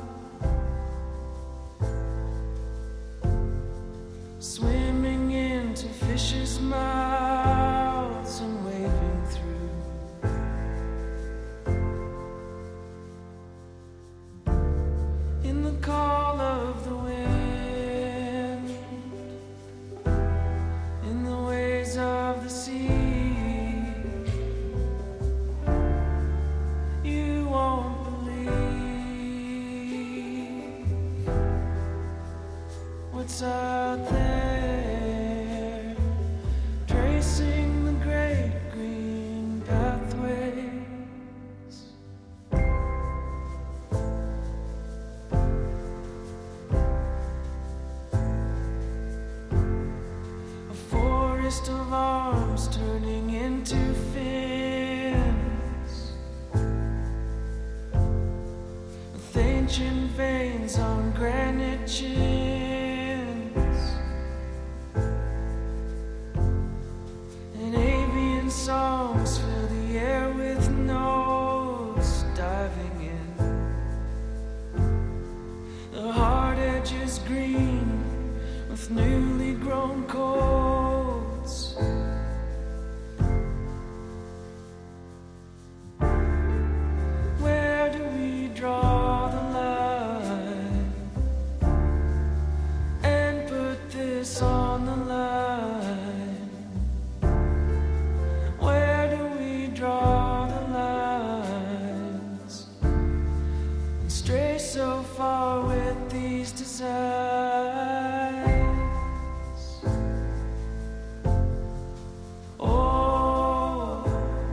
S: Swimming into fishes' mouths and waving through. In the call of the wind, in the waves of the sea, you won't believe what's out there, tracing the great green pathways. A forest of arms turning into fins, with ancient veins on granite chins, and avian songs fill the air with notes diving in. The hard edge is green with newly grown coats. Where do we draw the line and put this on the line? Where do we draw the lines and stray so far with these designs? Oh,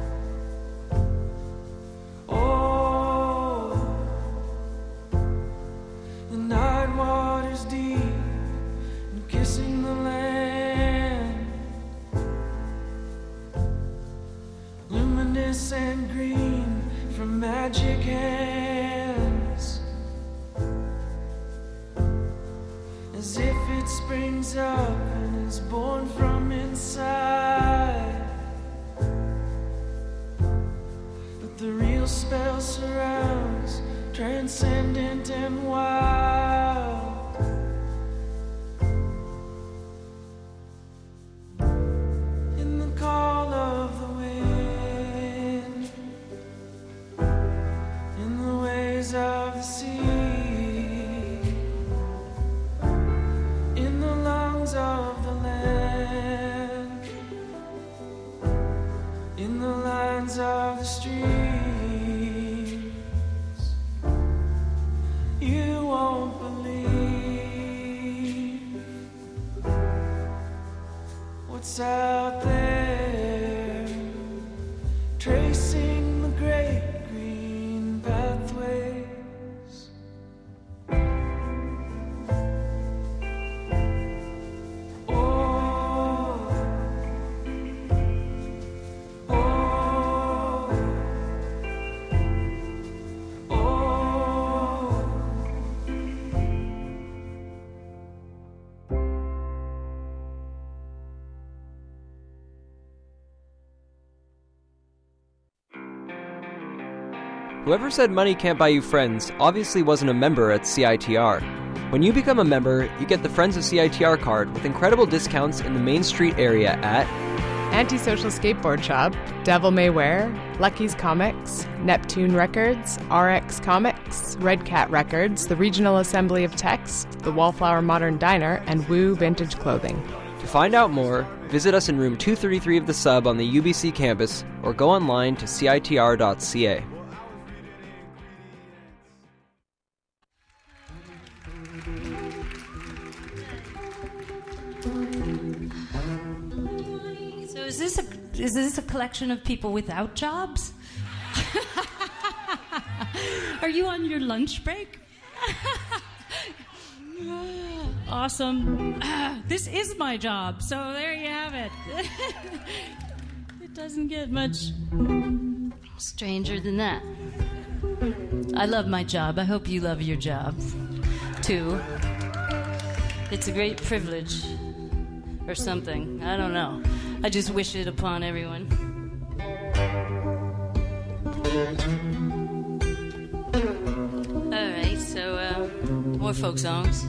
S: oh, the night water's deep and kissing the land, luminous and green from magic hands, as if it springs up and is born from inside. But the real spell surrounds, transcendent and wild. In the call of the wind, in the waves of the sea, in the lungs of the land, in the lines of the street. what's out there, tracing the great green pathways.
P: Whoever said money can't buy you friends obviously wasn't a member at CITR. When you become a member, you get the Friends of CITR card with incredible discounts in the Main Street area at
A: Antisocial Skateboard Shop, Devil May Wear, Lucky's Comics, Neptune Records, RX Comics, Red Cat Records, the Regional Assembly of Text, the Wallflower Modern Diner, and Woo Vintage Clothing.
P: To find out more, visit us in room 233 of the Sub on the UBC campus or go online to citr.ca.
T: So is this a collection of people without jobs? Are you on your lunch break? Awesome. This is my job, so there you have it. It doesn't get much stranger than that. I love my job. I hope you love your job, too. It's a great privilege. Or something. I don't know. I just wish it upon everyone. Alright, so, more folk songs.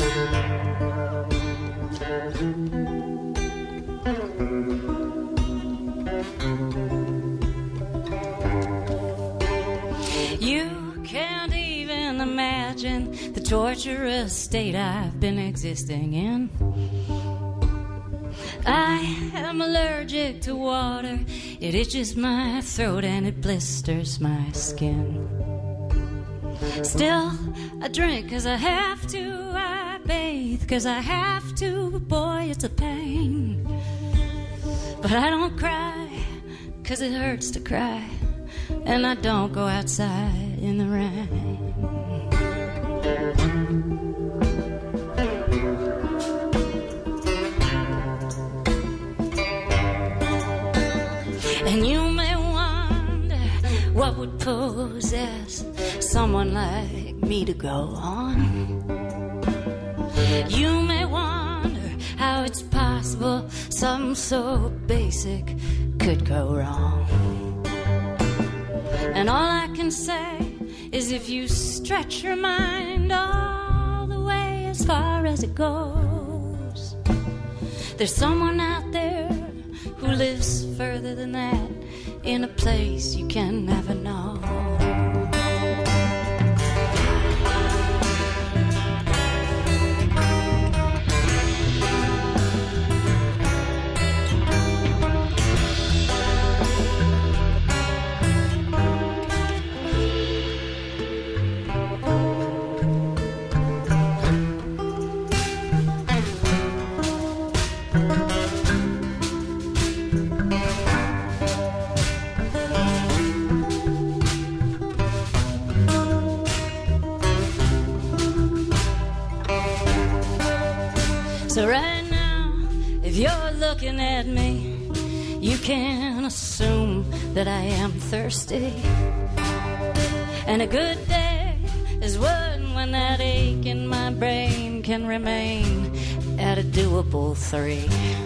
T: You can't even imagine the torturous state I've been existing in. I am allergic to water. It itches my throat and it blisters my skin. Still, I drink 'cause I have to. I bathe 'cause I have to. But boy, it's a pain. But I don't cry 'cause it hurts to cry. And I don't go outside in the rain. And you may wonder what would possess someone like me to go on. You may wonder how it's possible something so basic could go wrong. And all I can say is if you stretch your mind all the way as far as it goes, there's someone out there who lives further than that in a place you can never know. So right now, if you're looking at me, you can assume that I am thirsty. And a good day is one when that ache in my brain can remain at a doable 3.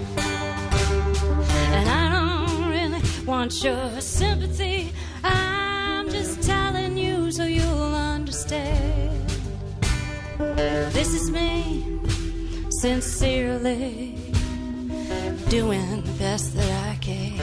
T: And I don't really want your sympathy. I'm just telling you so you'll understand. This is me, sincerely doing the best that I can.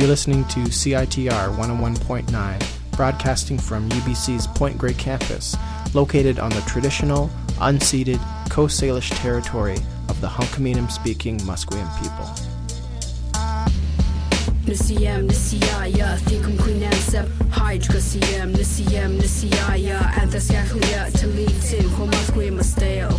K: You're listening to CITR 101.9, broadcasting from UBC's Point Grey campus, located on the traditional, unceded Coast Salish territory of the Hunkaminam-speaking Musqueam people.
L: Nisiyam nisiyaya thikum kuinansab hydra siyam nisiyaya antaskaklia talitin homasque masteo.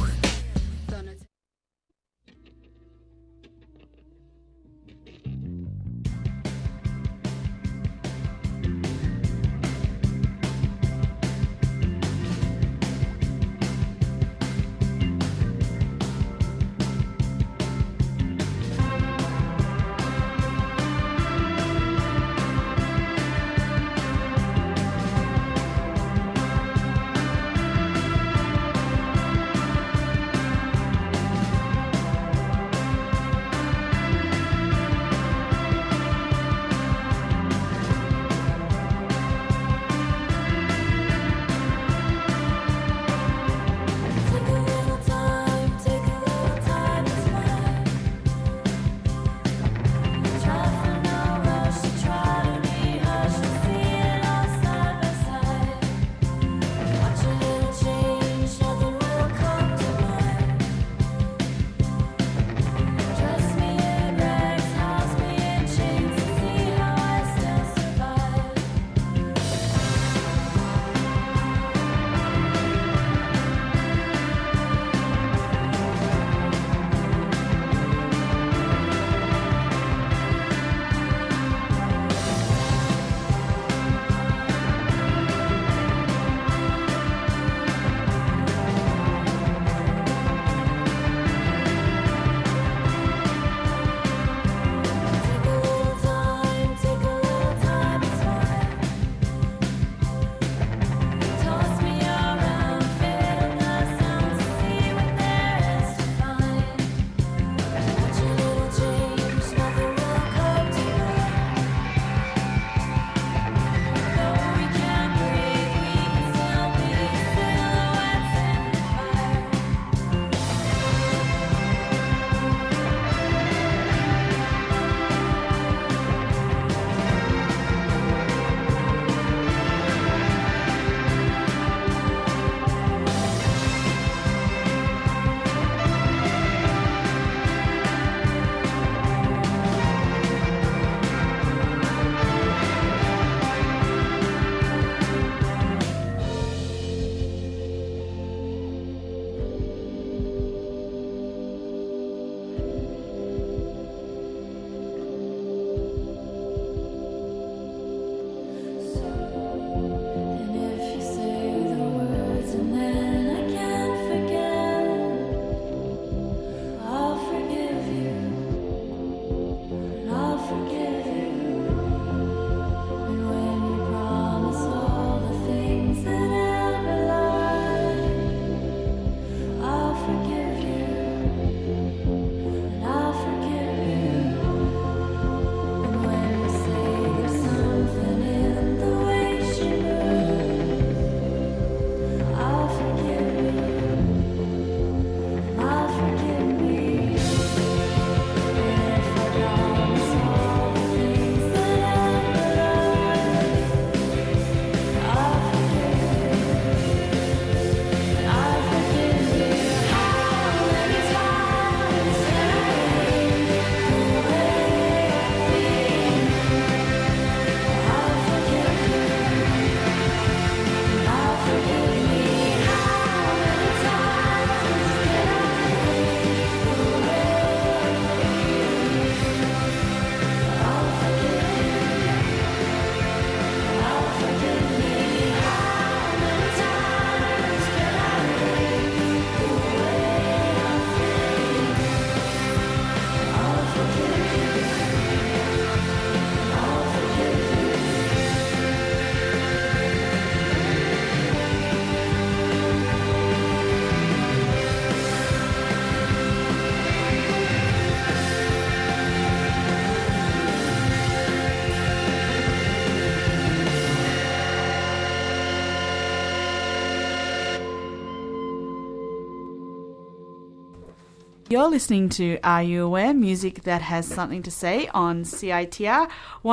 C: You're listening to Are You Aware? Music that has something to say on CITR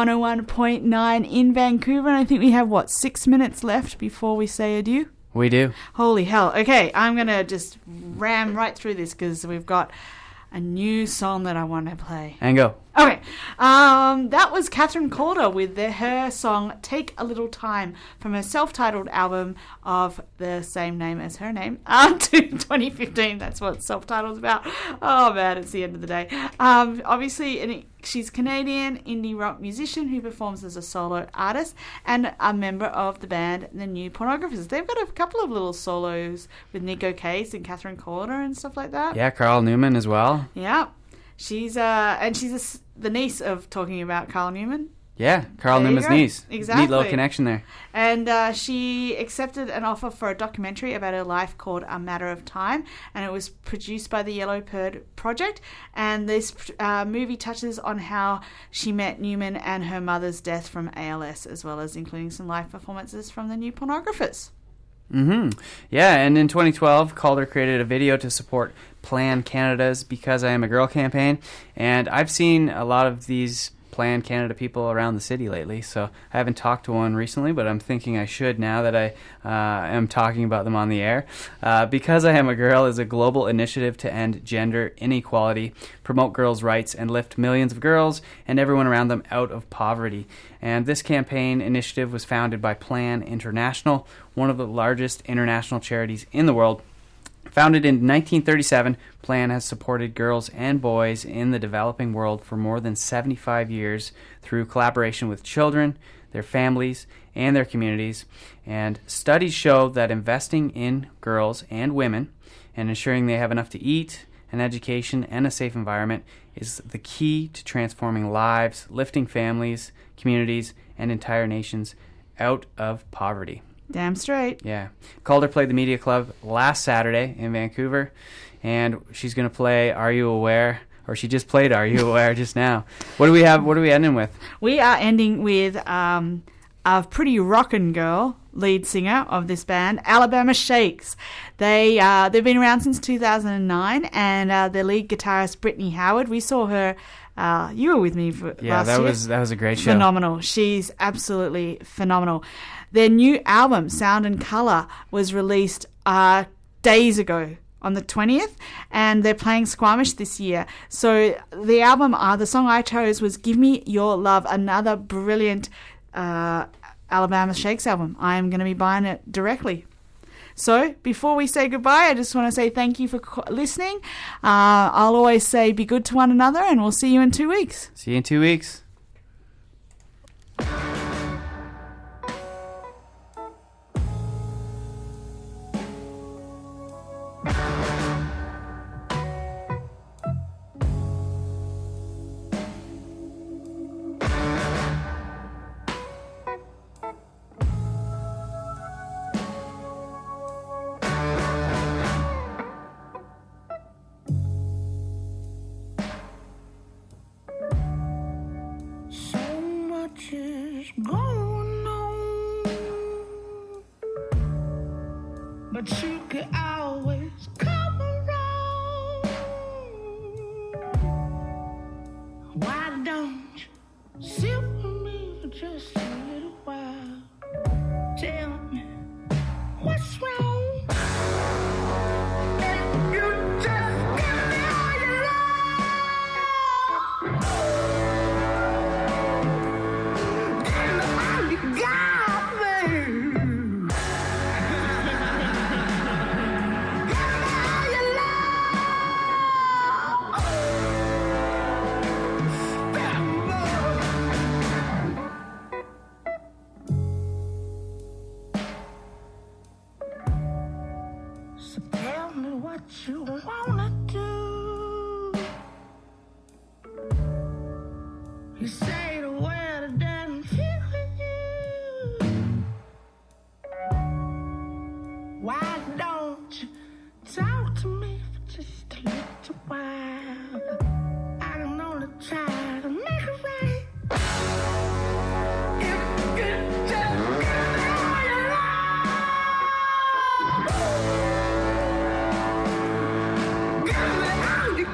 C: 101.9 in Vancouver. And I think we have, 6 minutes left before we say adieu?
D: We do.
C: Holy hell. Okay, I'm going to just ram right through this because we've got a new song that I want to play.
D: And go.
C: Okay, that was Catherine Calder with her song Take a Little Time from her self-titled album of the same name as her name, 2015. That's what self-titled's about. Oh man, it's the end of the day. Obviously, she's a Canadian indie rock musician who performs as a solo artist and a member of the band The New Pornographers. They've got a couple of little solos with Nico Case and Catherine Calder and stuff like that.
D: Yeah, Carl Newman as well.
C: Yeah. She's the niece of talking about Carl Newman.
D: Yeah, Carl Newman's niece.
C: Exactly.
D: Neat little connection there.
C: And she accepted an offer for a documentary about her life called A Matter of Time, and it was produced by the Yellow Bird Project. And this movie touches on how she met Newman and her mother's death from ALS, as well as including some live performances from the New Pornographers.
D: Mm-hmm. Yeah, and in 2012, Calder created a video to support Plan Canada's Because I Am a Girl campaign, and I've seen a lot of these Plan Canada people around the city lately, so I haven't talked to one recently, but I'm thinking I should now that I am talking about them on the air. Because I Am a Girl is a global initiative to end gender inequality, promote girls' rights, and lift millions of girls and everyone around them out of poverty. And this campaign initiative was founded by Plan International, one of the largest international charities in the world. Founded in 1937, Plan has supported girls and boys in the developing world for more than 75 years through collaboration with children, their families, and their communities. And studies show that investing in girls and women and ensuring they have enough to eat, an education, and a safe environment is the key to transforming lives, lifting families, communities, and entire nations out of poverty.
C: Damn straight.
D: Yeah. Calder played the Media Club last Saturday in Vancouver, and she's going to play Are You Aware? Or she just played Are You Aware just now. What do we have? What are we ending with?
C: We are ending with a pretty rockin' girl lead singer of this band, Alabama Shakes. They've been around since 2009, and their lead guitarist, Brittany Howard, we saw her. You were with me last year.
D: That was a great show.
C: Phenomenal. She's absolutely phenomenal. Their new album, Sound and Colour, was released days ago on the 20th, and they're playing Squamish this year. So the album, the song I chose was Give Me Your Love, another brilliant Alabama Shakes album. I am going to be buying it directly. So before we say goodbye, I just want to say thank you for listening. I'll always say be good to one another, and we'll see you in 2 weeks.
D: See you in 2 weeks.
Q: Is going on, but you could always come around. Why don't you sit with me for just a little while? Tell me what's wrong. And you just give me all your love. So tell me what you wanna do. You say the word that doesn't fit with you. Why don't you talk to me for just a little while? I can only try to make it right. If you just give me all your love, give me all you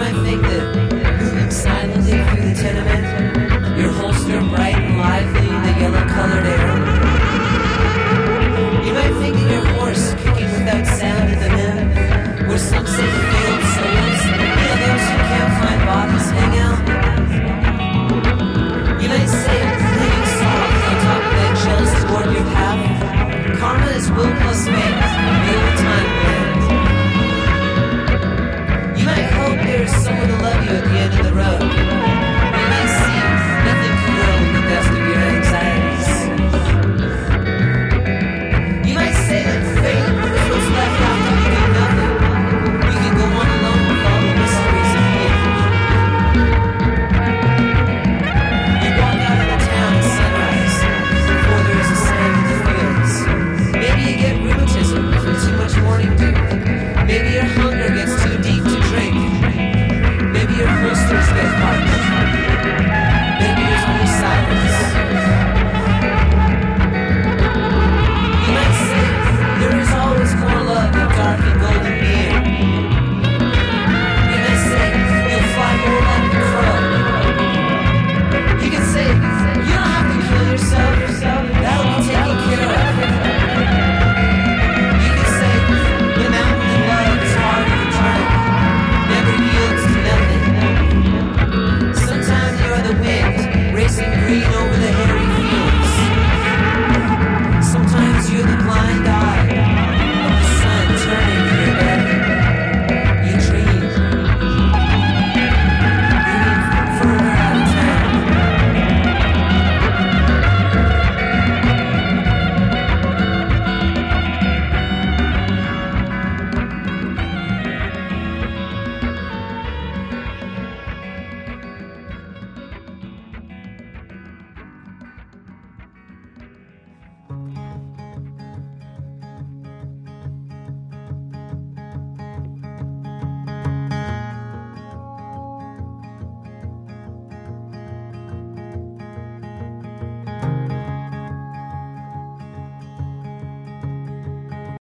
B: might think that moving silently through the tenement